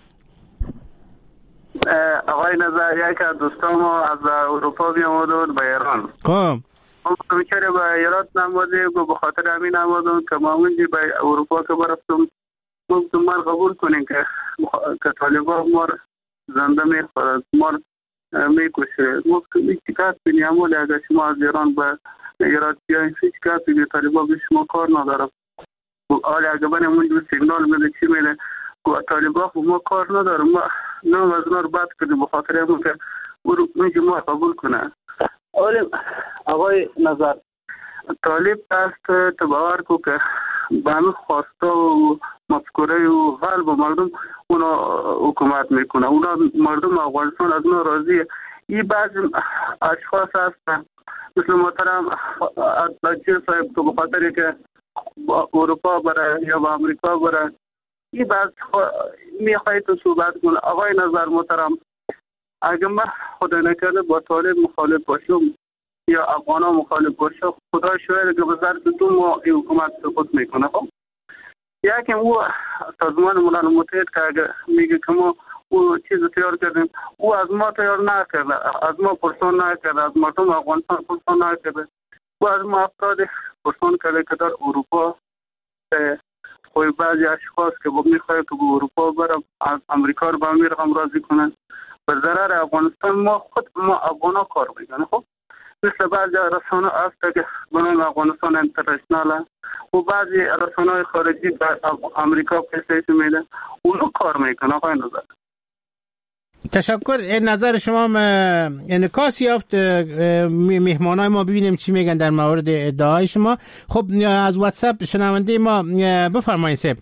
آقای نظر یک از دوستان ما از اروپا بیامدن به ایران. خب ما بیچاره به ایران نمازیم و به خاطر همین نمازم که ما اونجا به اروپا که برفتم گفتم ما قبول کنیم که طالبان ما زنده میخورد، ما میکشه. گفتم این چیکار کنیم؟ اما اگر شما از ایران به ایران بیایید هیچ کار دیگه طالبان به شما کار نداره. حالا اگر بنیم اونجا سیگنال میده چی میده طالبان خب ما کار ندارم. ما نام از نار بد کردیم به خاطر همون که اونجا ما قبول کنه. آقای نظر طالب است تباور کو که به همه خواسته و مفکوره و قلب مردم اونا حکومت میکنه. اونا مردم افغانستان از اونا راضیه. این بعضی اشخاص هستن مثل محترم اطلاجی صاحب که بخاطر که اروپا بره یا با امریکا بره این بعض میخوایی تو صحبت کنه. آقای نظر محترم اگر من خدا نکرده با طالب مخالف باشم یا افغانا مخالف باشه خدا شاید که به ظرف 2 ماه این حکومت سقوط میکنه. خب یکم او سازمان ملل متحد که اگر میگه که ما او چیز تیار کردیم او از ما تیار نکرده، از ما پرسان نکرده، از مردم افغانستان پرسان نکرده. او از ما افراد پرسان کرده که در اروپا خوی بعضی اشخاص که میخواهد که به اروپا برم از امریکا رو به امیر هم راضی کنن به ضرر افغانستان. ما افغانا کار میکنه. خب مثل بعضی رسانه هست که بنام افغانستان انترنشنال و بعضی رسانه خارجی در امریکا پیسه میده اونو کار میکنه. آقای نظر تشکر. این نظر شما انعکاس یافت. مهمانای ما ببینیم چی میگن در مورد ادعای شما. خب از واتساپ شنونده ما بفرمایید صاحب.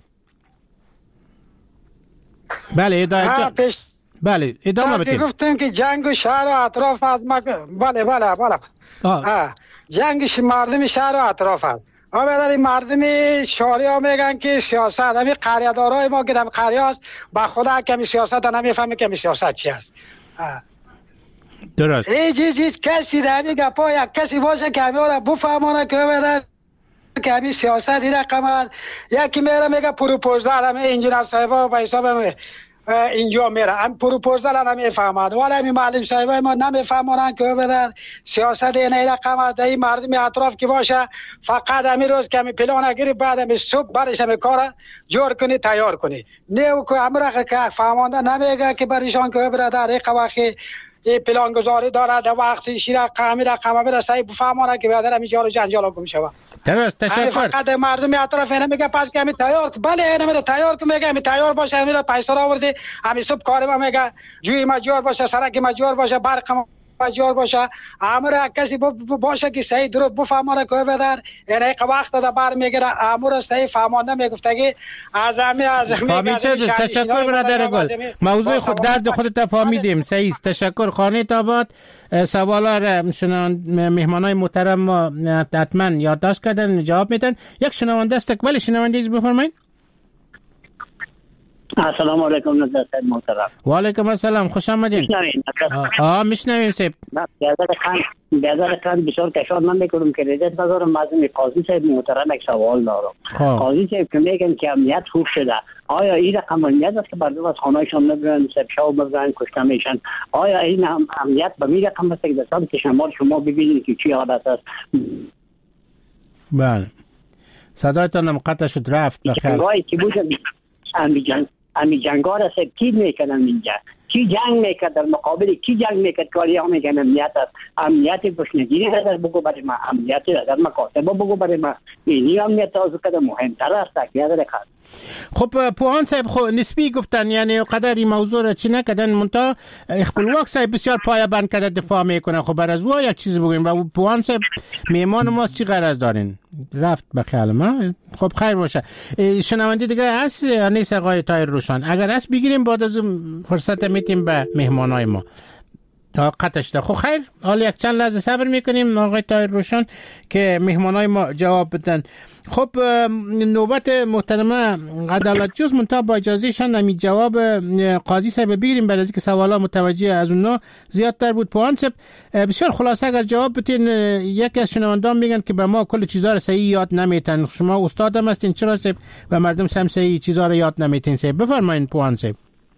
بله هدایت. بله ادامه بدید. گفتن که جنگ و شهر و اطراف از ما بله جنگ مردم شهر و اطراف است. آمدن مردم شهری ها میگن که سیاست همین قریه‌دارای ما که در قریه است با خدا کمی سیاست نمیفهمه کمی سیاست چی است. درست. هیچ کسی در همین گپا یک کسی باشه که همین را بفهمانه که بدن که همین سیاست این رقم است. یکی میره میگه پروپوزال همین انجینر صاحبا به حساب اینجا میره هم پروپوزال نمیفهمند ولی همین معلم صاحبای ما نمیفهمند که بدن سیاست این رقم است. این مردم اطراف که باشه فقط همین روز که همین پلان اگری بعد همین صبح برش همین کار جور کنی تیار کنی نه که امر که فهمانده نمیگه که برشان که برادر یک وقتی این پلان گذاری داره در وقتی شیره قامی رقم برسه بفهمانه که برادر همین جار و جنجال گم شود. درست. تشکر. فقط مردم اطراف اینه میگه پس که همین تیار بله اینه میره تیار که میگه همین تیار باشه همین رو پیسه را آورده همین صبح کاری ما میگه جوی مجور باشه سرک مجور باشه برق مجور باشه امر کسی باشه که صحیح درست بفهمانه که بدر یعنی یک وقت دا بر میگیره امر صحیح فهمانده میگفته که از همین تشکر برادر گل موضوع خود درد خودت فهمیدیم. صحیح تشکر. خانه آباد سوالا را مهمانای محترم ما حتما یادداشت کردن جواب میدن. یک شنونده استقبال شنونده بفرمایید. السلام علیکم نظر صاحب محترم. و علیکم السلام خوش آمدین. میشنویم صاحب. بیادر کن بسیار کشار من میکنم که ریدت بذارم از قاضی صاحب محترم یک سوال دارم. قاضی صاحب که میگن که امنیت خوب شده آیا این رقم امنیت است که مردم از خانهایشان نبرن شب بزنن کشته میشن آیا این امنیت به می رقم است که در سمت شمال شما ببینید که چی حالت است؟ بله صدایتان قطع شد رفت بخیر. جنگایی که بود امی جنگا را سب کی میکنن اینجا کی جنگ میکرد در مقابل کی جنگ میکرد کاری ها میگن امنیت است امنیت گشنگیری نظر بگو برای ما امنیت در مکاتبه بگو برای ما اینی امنیت از کده مهمتر است که یاد رکھا. خب پوهان صاحب خو نسبی گفتن یعنی قدر این موضوع را چی نکردن منتها اخبالواق صاحب بسیار پایه بند کرده دفاع میکنه. خب بر از او یک چیز بگویم و پوهان صاحب میمان ماست چی غرض دارین رفت به خیال ما. خب خیر باشه. شنونده دیگه هست یا نیست آقای طاهر روشن؟ اگر هست بگیریم بعد از فرصت میتیم به مهمانای ما قطعش ده. خب خیر حالا یک چند لحظه صبر میکنیم آقای طاهر روشن که مهمانای ما جواب بدن. خب نوبت محترمه عدالت جز منتها با اجازه شان نمی جواب قاضی صاحب بگیریم برای اینکه سوالا متوجه از اونها زیادتر بود. پوهان صاحب بسیار خلاصه اگر جواب بتین. یکی از شنوندان میگن که به ما کل چیزا رو صحیح یاد نمیتن. شما استادم هستین چرا صاحب و مردم هم صحیح چیزا رو یاد نمیتین صاحب؟ بفرمایید پوهان صاحب.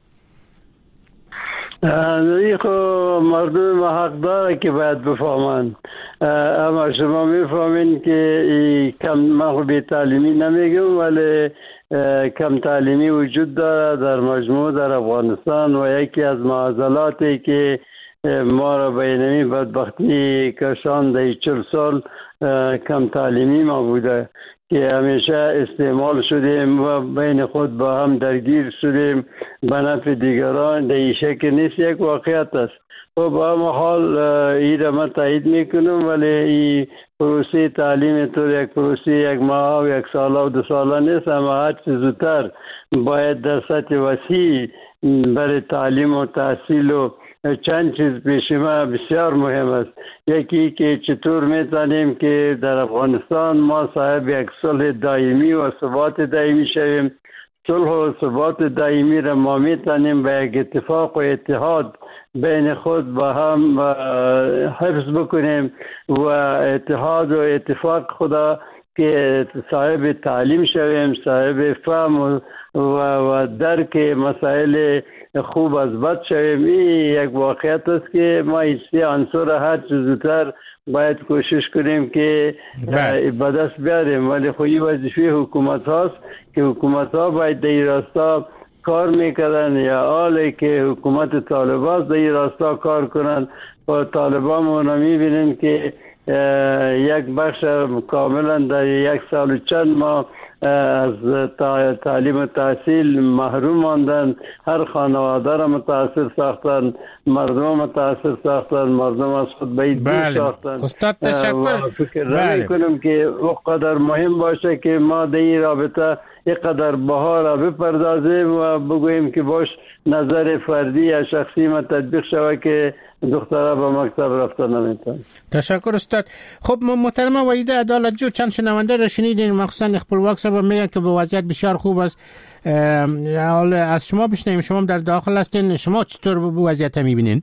این خو مردم ما حق داره که باید بفهمند اما شما میفهمین که کم من بی تعلیمی نمیگم ولی کم تعلیمی وجود داره در مجموع در افغانستان و یکی از معضلاتی که ما را به اینمی بدبختی کشان در 40 سال کم تعلیمی ما بوده که همیشه استعمال شدیم و بین خود با هم درگیر شدیم به نفع دیگران. در این شکل نیست، یک واقعیت است. و با هم حال این را من تایید میکنم ولی این پروسه تعلیم طور یک پروسه یک ماه و یک ساله و 2 ساله نیست، اما هر چیز زودتر باید در سطح وسیع برای تعلیم و تحصیل و چند چیز پیش ما بسیار مهم است. یکی که چطور میتونیم که در افغانستان ما صاحب یک صلح دائمی و ثبات دائمی شویم. صلح و ثبات دائمی را ما میتونیم به یک اتفاق و اتحاد بین خود با هم حفظ بکنیم و اتحاد و اتفاق خدا که صاحب تعلیم شویم، صاحب فهم و درک مسائل خوب از بد شویم. این یک واقعیت است که ما این 3 عنصر هر چیز زودتر باید کوشش کنیم که به دست بیاریم. ولی خودی وظیفه حکومت هاست که حکومت ها باید در این راستا کار میکردن یا حالی که حکومت طالبان در این راستا کار کنند و طالبان ما میبینیم که یک بخش کاملا در 1 سال و چند ماه از تعلیم و تحصیل محروم ماندن. هر خانواده را متاثر ساختن، مردم متاثر ساختن، مردم از خود بعید ساختن. استاد تشکر. فکر نمی کنم که اونقدر مهم باشه که ما در این رابطه اینقدر بها را بپردازیم و بگوییم که باش نظر فردی یا شخصی ما تطبیق شود که دخترها به مکتب رفتن نمیتون. تشکر استاد. خب محترم وحیده عدالت جو، چند شنونده را شنیدین مخصوصا خپلواک صاحب میگن که به وضعیت بسیار خوب است. حالا از شما بشنویم، شما در داخل هستین، شما چطور به وضعیت میبینین؟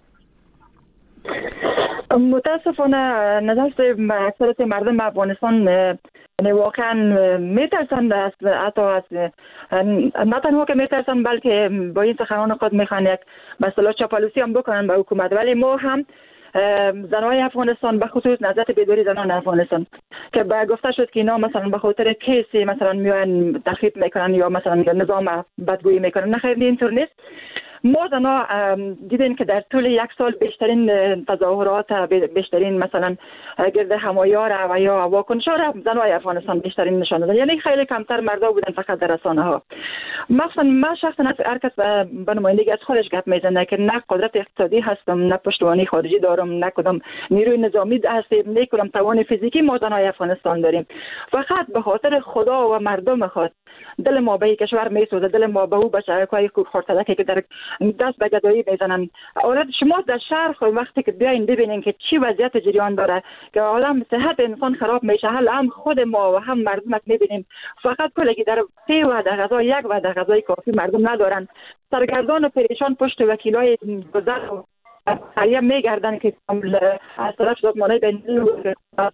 متاسفانه نظر اکثریت مردم افغانستان واقعا میترسند حتی از نه تنها که میترسند بلکه با این سخنان خود میخوان یک به اصطلاح چاپلوسی هم بکنن به حکومت. ولی ما هم زنهای افغانستان به خصوص نهضت بیداری زنان افغانستان که گفته شد که اینا مثلا به خاطر کیسی مثلا میان تخریب میکنن یا مثلا نظام بدگویی میکنن، نه خیر اینطور نیست. ما زنها دیدیم که در طول یک سال بیشترین تظاهرات، بیشترین مثلا گرد همایار و یا واکنش‌ها را زنهای افغانستان بیشترین نشان دادن، یعنی خیلی کمتر مردا بودن فقط در رسانه‌ها. مثلا من شخصا هر کس به نمایندگی از خودش گپ میزنه که نه قدرت اقتصادی هستم، نه پشتوانه خارجی دارم، نه کدام نیروی نظامی هستیم، نه کدام توان فیزیکی ما زنهای افغانستان داریم. فقط به خاطر خدا و مردم خود دل ما به کشور میسوزه، دل ما به او بچه‌های خردسالکی که در دست به گدایی میزنن. اولاد شما در شهر وقتی که بیاین ببینین که چی وضعیت جریان داره که عالم صحت انسان خراب میشه، هم خود ما و هم مردم میبینیم فقط کلگی در 3 وعده غذا، 1 وعده غذای کافی مردم ندارن. سرگردان و پریشان پشت وکیلای گذر و حریه میگردن که از طرف سازمانهای بین‌المللی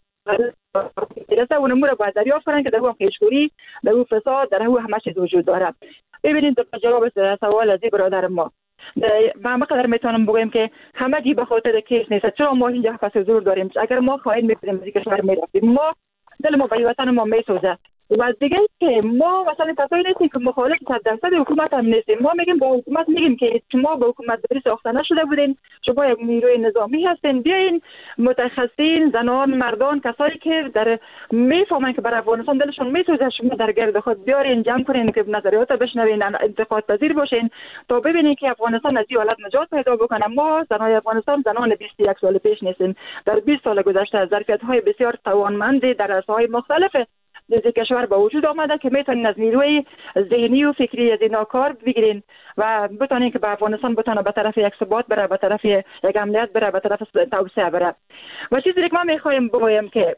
اون امور باید دریافت کنن که در او پیشگویی، در او فساد، در او همه چیز وجود داره. ببینید در جواب سوال از برادر ما ما مقدار میتونم بگم که همگی به خاطر کیس نیست. چرا ما اینجا پس حضور داریم؟ اگر ما خواهیم می‌کنیم از کشور میرفتیم، ما دل ما به وطن ما میسوزه. و دیگه که ما مثلا کسایی نیستیم که مخالف 100% حکومت هم نیستیم. ما میگیم با حکومت میگیم که شما به حکومت داری ساخته نشده بودین، شما یک نیروی نظامی هستین، بیاین متخصصین، زنان، مردان، کسایی که در میفهمن که برای افغانستان دلشون میسوزه، شما در گرد خود بیارین، جمع کنین که نظریات بشنوین، انتقاد پذیر باشین تا ببینین که افغانستان از این حالت نجات پیدا بکنه. ما زنان افغانستان زنان 21 سال پیش نیستیم. در 20 سال گذشته ظرفیت‌های بسیار توانمند در عرصه‌های مختلف در کشور با وجود آمده که میتونین از نیروی ذهنی و فکری از اینا کار بگیرین و بتونین که به افغانستان بتونه به طرف یک ثبات بره، به طرف یک امنیت بره، به طرف توسعه بره. و چیزی که من میخوایم بگویم که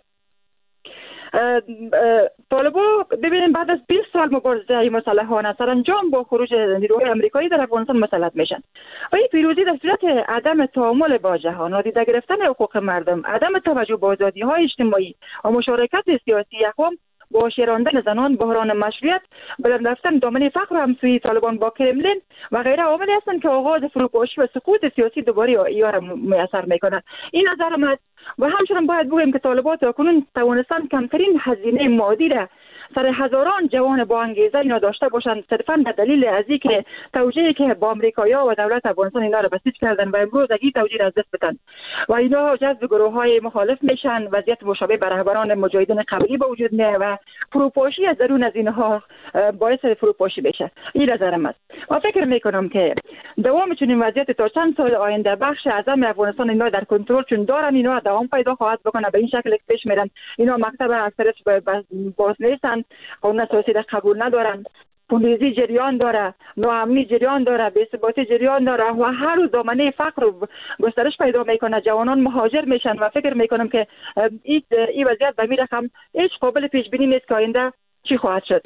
طالبا ببینیم بعد از 20 سال مبارزه مسلحانه سرانجام با خروج نیروهای آمریکایی در افغانستان مسلط میشن و این پیروزی در صورت عدم تعامل با جهان، نادیده گرفتن حقوق مردم، عدم توجه به آزادی‌های اجتماعی و مشارکت سیاسی اقوام با شیراندن زنان، بحران مشروعیت، بلند رفتن دامنه فقر و همسویی طالبان با کرملین و غیره عواملی هستند که آغاز فروپاشی و سقوط سیاسی دوباره ایار میسر میکنند. این نظر من. و همچنین باید بگویم که طالبات اکنون توانستند کمترین هزینه مادی را سر هزاران جوان با انگیزه اینا داشته باشند، صرفاً به دلیل از اینکه توجیهی که با آمریکایی‌ها و دولت افغانستان اینا را بسیج کردن و امروز اگه توجیه از دست بدن و اینا جذب گروه‌های مخالف میشن، وضعیت مشابه بر رهبران مجاهدین قبلی به وجود میاد و فروپاشی از درون از اینها باعث فروپاشی بشه. این نظرم است. من فکر میکنم که دوام چنین وضعیت تا چند سال آینده بخش اعظم افغانستان اینا در کنترل چون دارن، اینا دوام پیدا خواهد بکنه. به این شکل که پیش میرن اینا مکتب اکثریت باز نیستن، قانون اساسی را قبول ندارن، پولیزی جریان داره، ناامنی جریان داره، بی‌ثباتی جریان داره و هر روز دامنه فقر و گسترش پیدا میکنه، جوانان مهاجر میشن و فکر میکنم که این وضعیت به این رقم هیچ قابل پیش بینی نیست که آینده چی خواهد شد.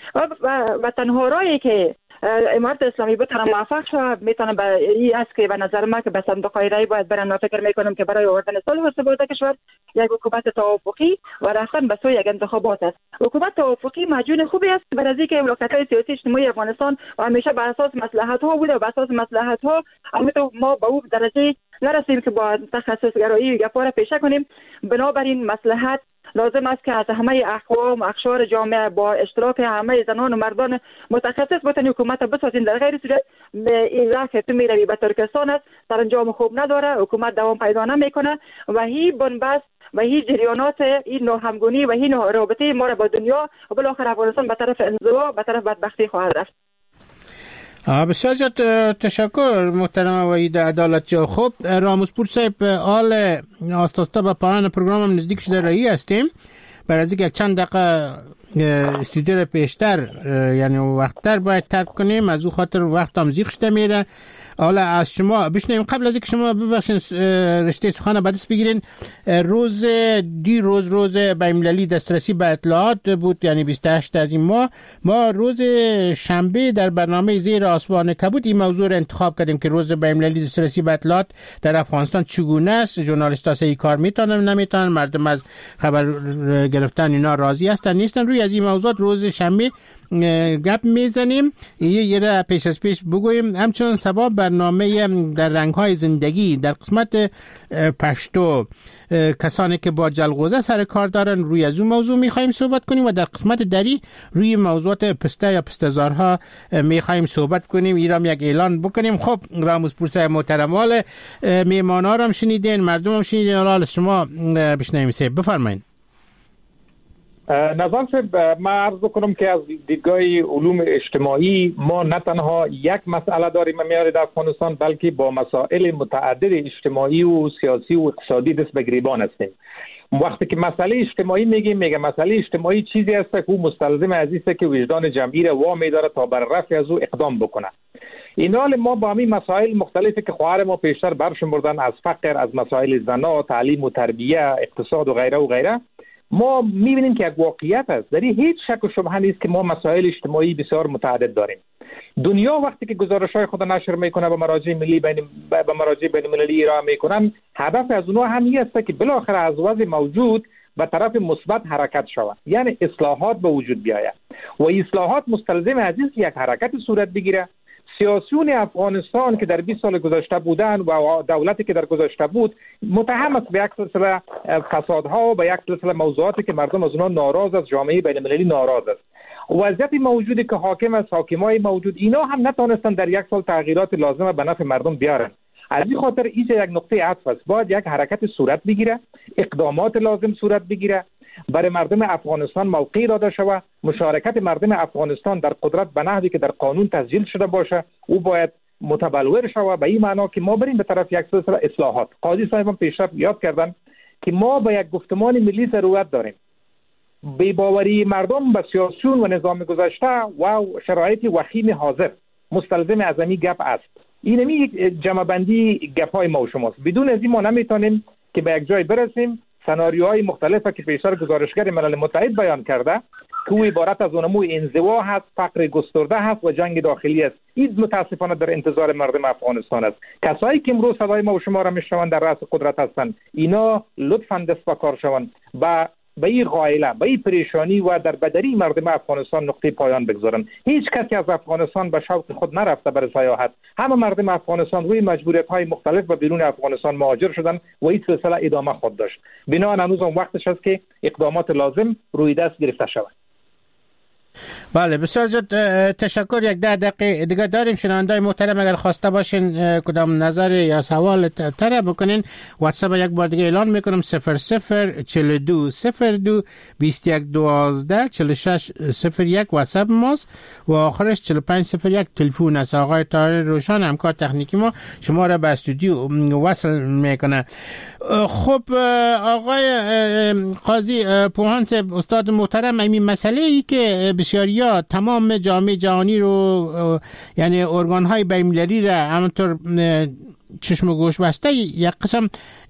و تنها راهی که امارت اسلامی بتونه موفق شه میتونه به این است که به نظر من که به صندوق رای باید برن و فکر میکنم که برای آوردن صلح و ثبات کشور یک حکومت توافقی و رفتن به سوی یک انتخابات است. حکومت توافقی مجون خوبی است برای اینکه ولایت‌های سیاسی اجتماعی افغانستان و همیشه بر اساس مصلحت ها بوده و بر اساس مصلحت ها ما به اون درجه نرسیم که با تخصص گرایی گپا را پیشه کنیم. بنابراین مصلحت لازم است که از همه اقوام و اقشار جامعه با اشتراک همه زنان و مردان متخصص بتونی حکومت بسازین. در غیر صورت این راه که تو میروی به ترکستان است، سرانجام خوب نداره، حکومت دوام پیدا نمیکنه و هی بنبست و هی جریانات این ناهمگونی و این رابطه ما را با دنیا و بالاخره افغانستان به طرف انزوا، به طرف بدبختی خواهد رفت. بسیار زیاد تشکر محترم وحیده عدالت جو. خب راموزپور صاحب، حال آستاستا به پایان پروگرام هم نزدیک شده رایی هستیم. برای از یک چند دقیقه استودیو رو پیشتر یعنی وقتتر باید ترک کنیم، از او خاطر وقت هم زیغ شده میره. حالا از شما بشنویم قبل از اینکه شما ببخشید رشته سخن به دست بگیرین. روز بین‌المللی دسترسی به اطلاعات بود، یعنی 28 از این ما روز شنبه در برنامه زیر آسمان کبود این موضوع رو انتخاب کردیم که روز بین‌المللی دسترسی به اطلاعات در افغانستان چگونه است، ژورنالیست‌ها صحیح کار میتونن نمیتونن، مردم از خبر گرفتن اینا راضی هستن نیستن. روی از این موضوعات روز شنبه گپ میزنیم. یه را پیش از پیش بگویم. همچنان سبا برنامه در رنگ‌های زندگی در قسمت پشتو کسانی که با جلغوزه سر کار دارن روی از اون موضوع میخوایم صحبت کنیم و در قسمت دری روی موضوعات پسته یا پسته‌زارها میخوایم صحبت کنیم. ایرام یک اعلان بکنیم. خب راموز پورسای محترمال میمانا رو هم شنیدین، مردم هم شنیدین، حالا شما بشنویم سیب بفرمایید. نظام صاحب، من عرض کنم که از دیدگاه علوم اجتماعی ما نه تنها یک مسئله داریم میاره در افغانستان، بلکه با مسائل متعدد اجتماعی و سیاسی و اقتصادی دست به گریبان هستیم. وقتی که مسئله اجتماعی میگه مسئله اجتماعی چیزی است که مستلزم از است که وجدان جمعی را وامی داره تا بر رفع از او اقدام بکنه. این حال ما با همین مسائل مختلفی که خواهر ما پیشتر برشمردن، از فقر، از مسائل زنا، تعلیم و تربیه، اقتصاد و غیره ما میبینیم که یک واقعیت است. در این هیچ شک و شبهه نیست که ما مسائل اجتماعی بسیار متعدد داریم. دنیا وقتی که گزارش‌های خود نشر میکنه به مراجع ملی به مراجع بین‌المللی ارائه میکنن، هدف از اونها هم است که بالاخره از وضع موجود به طرف مثبت حرکت شود، یعنی اصلاحات به وجود بیاید و اصلاحات مستلزم از اینکه یک حرکت صورت بگیره. سیاسیون افغانستان که در 20 سال گذشته بودن و دولتی که در گذشته بود متهم است به یک سلسله فسادها و به یک سلسله موضوعاتی که مردم از اونها ناراض است، جامعه بین‌المللی ناراض است. وضعیت موجودی که حاکم است، حاکمای موجود، اینا هم نتونستن در یک سال تغییرات لازمه به نفع مردم بیارن. از این خاطر اینجا یک نقطه عطف است. باید یک حرکت صورت بگیره، اقدامات لازم صورت بگیره، برای مردم افغانستان موقعی داده شود. مشارکت مردم افغانستان در قدرت به نحوی که در قانون تسجیل شده باشه او باید متبلور شود، به این معنا که ما بریم به طرف یک سلسله اصلاحات. قاضی صاحب هم پیشتر یاد کردن که ما به یک گفتمان ملی ضرورت داریم. بی‌باوری مردم به سیاسیون و نظام گذشته و شرایط وخیم حاضر مستلزم از این گپ است. این یک جمع بندی گپ‌های ما و شماست. بدون از این ما نمیتونیم که به یک جای برسیم. سناریوهای مختلفی که پیشتر گزارشگر ملل متحد بیان کرده که او عبارت از نمو انزوا هست، فقر گسترده هست و جنگ داخلی است، این متاسفانه در انتظار مردم افغانستان است. کسایی که امروز صدای ما و شما را میشنوند در رأس قدرت هستند، اینا لطفاً دست به کار شوند به این غایله، به این پریشانی و در بدری مردم افغانستان نقطه پایان بگذارن. هیچ کسی از افغانستان به شوق خود نرفته برای سیاحت. همه مردم افغانستان روی مجبوریت‌های مختلف و بیرون افغانستان مهاجر شدن و این سلسله ادامه خود داشت. بنابراین هنوز هم وقتش است که اقدامات لازم روی دست گرفته شود. بله بسیار زیاد تشکر. یک 10 دقیقه دیگه داریم. شنوندای محترم اگر خواسته باشین کدام نظر یا سوال طرح بکنین، واتساپ یک بار دیگه اعلان میکنم 0042 02 21 12 46 01 واتساپ ماست و آخرش 4501 تلفن است. آقای طاهر روشن همکار تکنیکی ما شما را به استودیو وصل میکنه. خب آقای قاضی پوهان صاحب، استاد محترم، این مسئله ای که بسیاریا تمام جامعه جهانی رو یعنی ارگان‌های بین‌المللی را همونطور چشم و گوش بسته یک قسم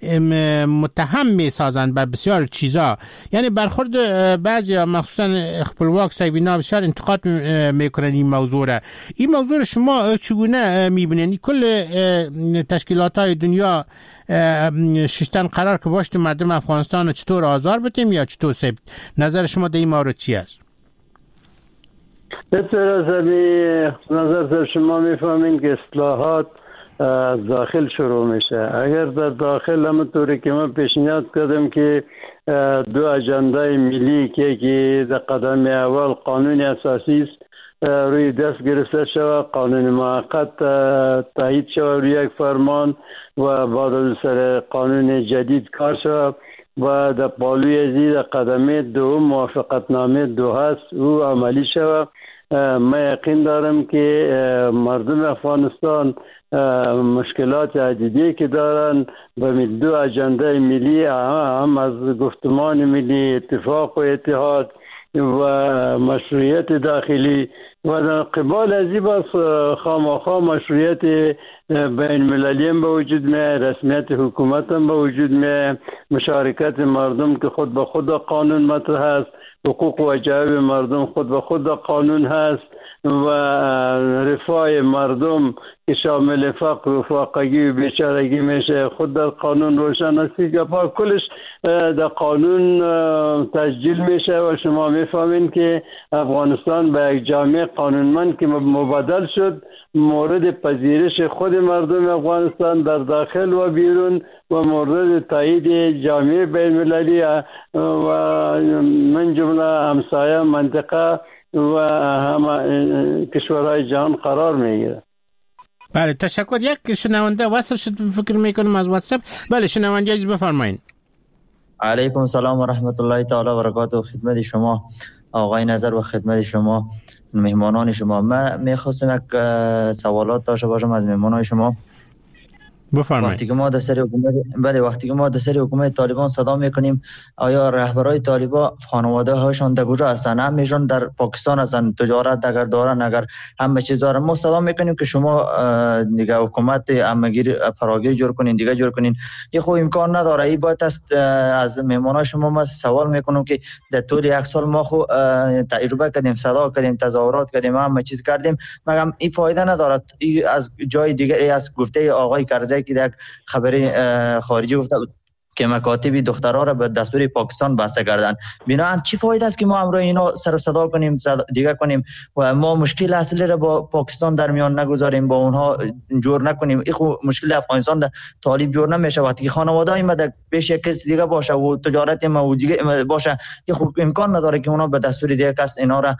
متهم می‌سازند بر بسیار چیزا، یعنی برخورد بعضی مخصوصا خپلواک صاحبینا بسیار انتقاد میکنن این موضوع را. این موضوع را شما چگونه می‌بینید؟ کل تشکیلات‌های دنیا ششتن قرار که باشد مردم افغانستان چطور آزار بدیم یا چطور سیب؟ نظر شما در این مورد چی است؟ بسیار از نظر شما میفهمین که اصلاحات از داخل شروع میشه. اگر در داخل همونطوری که من پیشنهاد کردم که 2 اجنده ملی که در قدم اول قانون اساسی است روی دست گرفته شود، قانون موقت تایید شود روی یک فرمان و بعد از سر قانون جدید کار شود و در پالوی ازی در قدم 2 موافقت نامه 2 هست او عملی شود. من یقین دارم که مردم افغانستان مشکلات عدیدی که دارن به 2 اجنده ملی هم از گفتمان ملی، اتفاق و اتحاد و مشروعیت داخلی و در قبال از این بس خامخا مشروعیت بین المللی هم به وجود می، رسمیت حکومت هم به وجود می، مشارکت مردم که خود به خود قانون مطرح است، حقوق و وجایب مردم خود به خود قانون هست و رفاه مردم که شامل فقر و فاقگی و بیچارگی میشه خود در قانون روشن است که کلش در قانون تسجیل میشه و شما میفهمین که افغانستان به یک جامعه قانونمند که مبادل شد مورد پذیرش خود مردم افغانستان در داخل و بیرون و مورد تایید جامعه بین المللی و من جمله همسایه منطقه و همه کشورهای جهان قرار میگیره. بله تشکر. یک شنونده وصل شد فکر میکنم از واتساپ. بله شنونده اجازه بفرمایید. علیکم السلام و رحمت الله تعالی و برکاته. خدمت شما آقای نظر و خدمت شما مهمانان شما. من میخواستم یک سوالات داشته باشم از مهمانان شما. بفرمایید. وقتی که ما در سر حکومت طالبان صدا میکنیم، آیا رهبرای طالبان خانواده هاشون در کجا هستن؟ همیشون در پاکستان هستن، تجارت اگر دارن، اگر همه چیز دارن. ما صدا میکنیم که شما دیگه حکومت امگیر فراگیر جور کنین، دیگه جور کنین. این خو امکان نداره. این باید است از مهمانان شما ما سوال میکنم که در طول یک سال ما خو تجربه کردیم، صدا کردیم، تظاهرات کردیم، همه چیز کردیم، مگر این فایده نداره. از جای دیگه از گفته آقای کرزی که در خبری خارجی گفته بود که مکاتب دخترها را به دستور پاکستان بسته کردن. بنابراین چی فایده است که ما امروز اینا سر و صدا کنیم، دیگه کنیم و ما مشکل اصلی را با پاکستان در میان نگذاریم، با اونها جور نکنیم. این خو مشکل افغانستان در طالب جور نمیشه. وقتی خانواده ما در پیش یک کس دیگه باشه و تجارت ما و دیگه باشه، این خو امکان نداره که اونا به دستور دیگه کس اینا را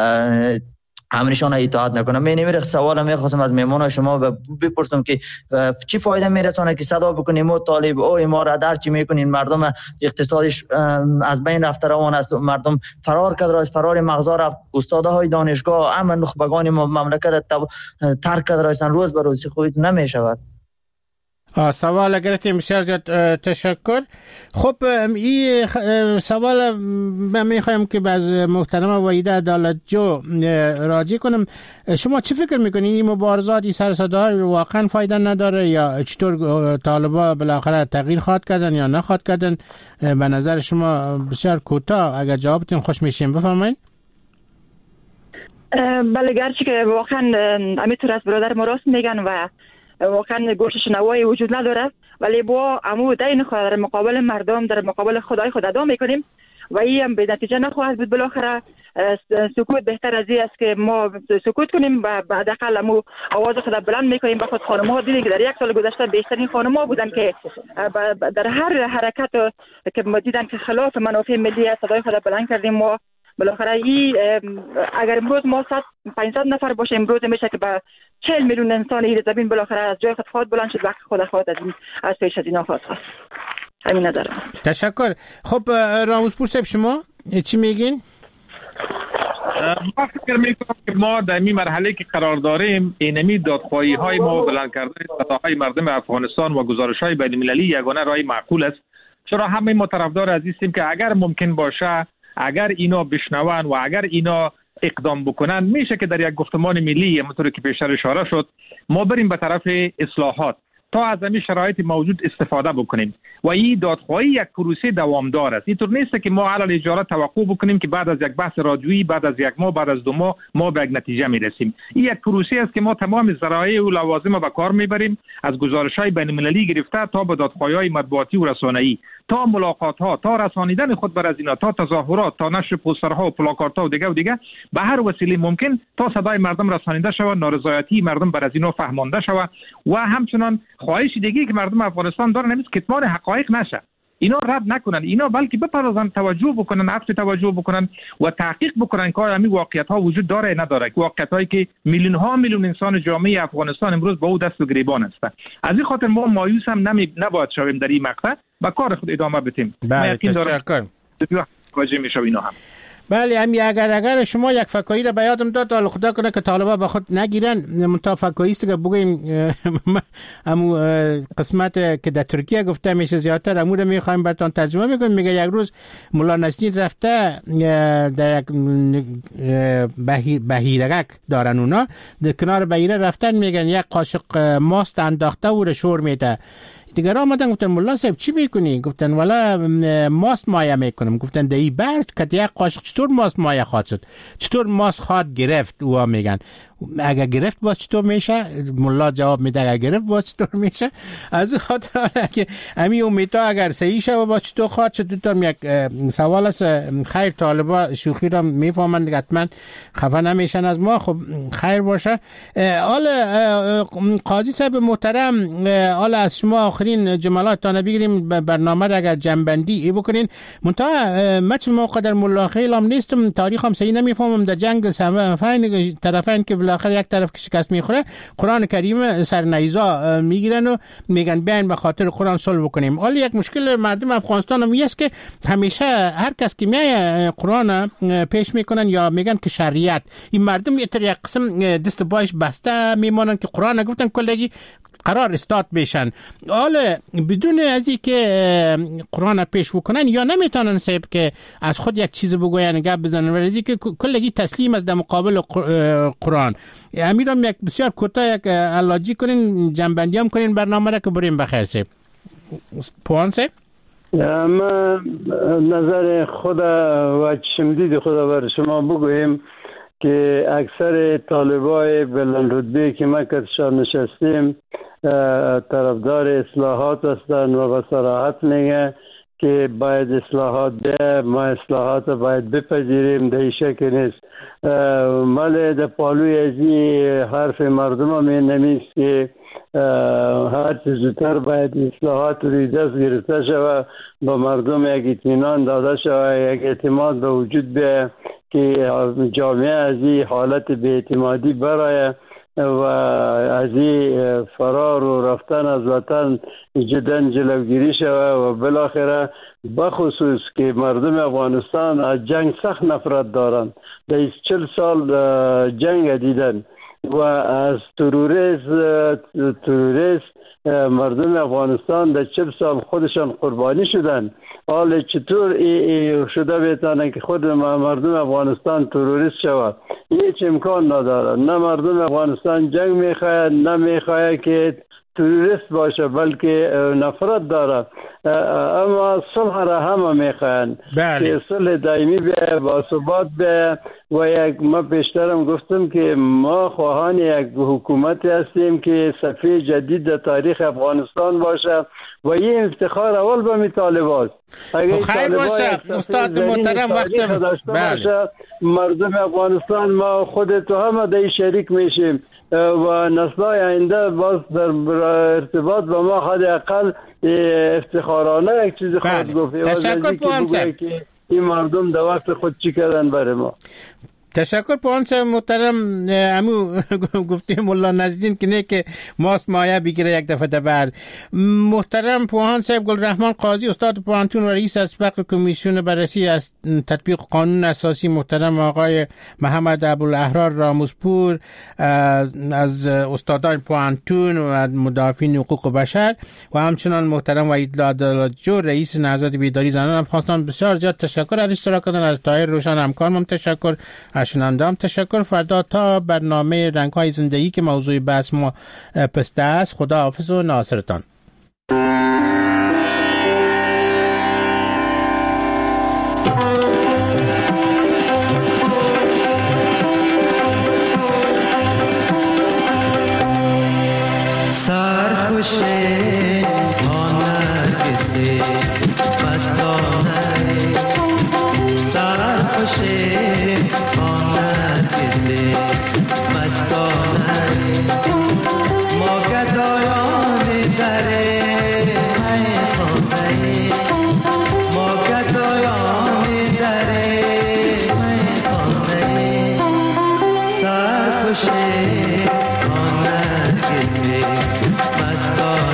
امرشان اطاعت نکنه. من نمیره سوال میخواستم از مهمان شما بپرسم که چی فایده میرسونه که صدا بکنیم او طالب او امارت هر چی میکنین، مردم اقتصادش از بین رفته روان است، مردم فرار کرده، از فرار مغزا رفت، استادهای دانشگاه همه نخبگان مملکت ترک کرده هستن، روز به روز خود نمیشود. سوال گرفتیم. بسیار تشکر. خب این سوال من میخوایم که باز محترمه وحیده عدالت جو راجع کنم. شما چی فکر میکنین این مبارزات، این سر صدا واقعا فایده نداره یا چطور طالبا بالاخره تغییر خواهد کردن یا نخواهد کردن؟ به نظر شما بسیار کوتاه اگر جوابتون خوش میشیم بفرمایید. بله گرچه که واقعا امیتور از برادر ما راست میگن و واقعا گوش شنوایی وجود نداره، ولی با امو دین خود در مقابل مردم، در مقابل خدای خود ادا میکنیم و این هم به نتیجه نخواهد بود. بالاخره سکوت بهتر از این است که ما سکوت کنیم و بعد حداقل امو آواز خود بلند میکنیم. به خود خانم‌ها دیدیم که در یک سال گذشته بهترین خانم‌ها بودن که در هر حرکت که ما دیدن که خلاف منافع ملی است صدای خود بلند کردیم. ما بالاخره اگر امروز ما 500 نفر باشه، امروز میشه که با 40 میلیون انسان این زمین بالاخره از جای خود خواهد بلند شد، وقت خود خواهد از پیش از اینا خواهد خواست. همین ندارم. تشکر. خب راموزپور صاحب شما چی میگین؟ ما فکر میکنم که ما در این مرحله که قرار داریم اینمی دادخواهی های ما بلند کردن صداهای مردم افغانستان و گزارش های بین المللی یگانه راه معقول است، چرا همه ما طرفدار از هستیم که اگر ممکن باشه، اگر اینا بشنون و اگر اینا اقدام بکنن، میشه که در یک گفتمان ملی همونطور که پیشتر اشاره شد ما بریم به طرف اصلاحات تا از همین شرایط موجود استفاده بکنیم و این دادخواهی یک پروسه دوامدار است. اینطور نیست که ما علل اجاره توقع بکنیم که بعد از یک بحث رادیویی بعد از یک ماه بعد از 2 ماه ما به یک نتیجه میرسیم. این یک پروسه است که ما تمام ذرایع و لوازم به کار میبریم، از گزارش‌های بین‌المللی گرفته تا به دادخواهی‌های مطبوعاتی و رسانه‌ای، تا ملاقات‌ها، تا رسانیدن خود بر از اینا، تا تظاهرات، تا نشر پوسترها و پلاکارت‌ها و دیگه به هر وسیله ممکن تا صدای مردم رسانیده شود، نارضایتی مردم بر از اینا فهمانده شود و همچنان خواهش دیگه که مردم افغانستان دارن نیست کتمان حقایق نشه. اینا رد نکنن، اینا بلکه بپردازن، توجه بکنن، عطف توجه بکنن و تحقیق بکنن که همین واقعیت‌ها وجود داره نداره، واقعیت‌هایی که میلیون انسان جامعه افغانستان امروز با او دست و گریبان هستند. از این خاطر ما مایوس هم نباید شویم در این مقطع، با کار خود ادامه بدیم. بله تشکر. واجه میشه اینا هم. بله اگر شما یک فکایی را به یادم داد، خدا کنه که طالبا به خود نگیرن، منتها فکایی است که بگویم همون قسمت که در ترکیه گفته میشه زیادتر امور رو میخوایم براتون ترجمه میکنیم. میگه یک روز مولا نصیرالدین رفته در یک بهیرک دارن اونا، در کنار بهیره رفتن، میگن یک قاشق ماست انداخته و رو شور میده. دیگر آمدن گفتن مولا صاحب چی میکنی؟ گفتن والا ماست مایه میکنم. گفتن دایی برد که یک قاشق چطور ماست مایه خواهد شد؟ چطور ماست خواهد گرفت؟ او میگن اگر گرفت باز چطور میشه؟ مولا جواب میده اگر گرفت باز چطور میشه؟ از خاطر که همین امیدها اگر صحیح شه باز چطور خواهد شد؟ دوتام یک سوال است. خیر طالبا شوخی را میفهمند، حتما خفه نمیشن از ما. خب خیر باشه. حال قاضی صاحب محترم، حال از شما آخرین جملات تا بگیریم برنامه را اگر جنبندی ای بکنین. منتها مچ موقع در ملا خیل هم نیستم، تاریخ هم صحیح نمیفهمم. در جنگ سمفین طرفین که بالاخره یک طرف که شکست میخوره، قرآن کریم سرنیزا میگیرن و میگن بیاین به خاطر قرآن صلح بکنیم. حالا یک مشکل مردم افغانستان هم است که همیشه هر کس که میای قرآن پیش میکنن یا میگن که شریعت، این مردم یک قسم دست باش بسته میمونن که قرآن گفتن کلگی قرار استاد بشن. حالا بدون از این که قرآن پیش بکنن یا نمیتونن صاحب که از خود یک چیز بگوین گپ بزنن، ولی که کلگی تسلیم از در مقابل قرآن. امیرم یک بسیار کوتاه یک علاجی کنین، جنبندی هم کنین برنامه را که بریم بخیر صاحب. پوان صاحب ما نظر خدا و چشمدید خدا بر شما بگویم که اکثر طالبای بلند رتبه که ما کتشان نشستیم طرفدار اصلاحات هستند و به صراحت میگه که باید اصلاحات ده، ما اصلاحات باید بپذیریم، در این شکل نیست. مال در پالوی ازی حرف مردم هم نمیست که هر چیز زودتر باید اصلاحات روی دست گرفته شود، با مردم یک اطمینان داده شود، یک اعتماد به وجود بیاید که جامعه از این حالت بی‌اعتمادی برای و از این فرار و رفتن از وطن جدا جلوگیری شود و بالاخره بخصوص که مردم افغانستان از جنگ سخت نفرت دارند. در 40 سال جنگ دیدن و از تروریست مردم افغانستان در 40 سال خودشان قربانی شدن. حالا چطور شده بیتانه که خود مردم افغانستان تروریست شود؟ هیچ امکان نداره. نه مردم افغانستان جنگ میخواهد، نه میخواهد که تروریست باشه، بلکه نفرت داره. اما صلح را همه میخواهند که صلح دائمی به با ثبات به و یک ما پیشترم گفتم که ما خواهان یک حکومتی هستیم که صفحه جدید در تاریخ افغانستان باشه و این افتخار اول به طالباست. خیر باشه استاد محترم، وقت باشه مردم افغانستان ما خودت و همه در شریک میشیم و نسل‌های آینده باز در ارتباط با ما حداقل افتخارانه یک چیز خود گفت. تشکر پوانسه که این مردم در وقت خود چی کردن برای ما. تشکر پوانسه محترم. امو گفتیم مولا نصیرالدین که نه که ماست مایه بگیره یک دفعه دبر. محترم پوان صاحب گلرحمان قاضی استاد پوانتون و رئیس اسبق کمیسیون بررسی از تطبیق قانون اساسی، محترم آقای محمد ابوالاحرار راموزپور از استادان پوانتون و مدافعین حقوق بشر و همچنان محترم وحید عدالتجو رئیس نهضت بیداری زنان افغانستان، بسیار زیاد تشکر از اشتراک کردن. از طاهر روشن همکارم تشکر، شنونده‌ام تشکر. فردا تا برنامه رنگ‌های زندگی که موضوع بحث ما پسته است. خدا حافظ و ناصرتان. Mastana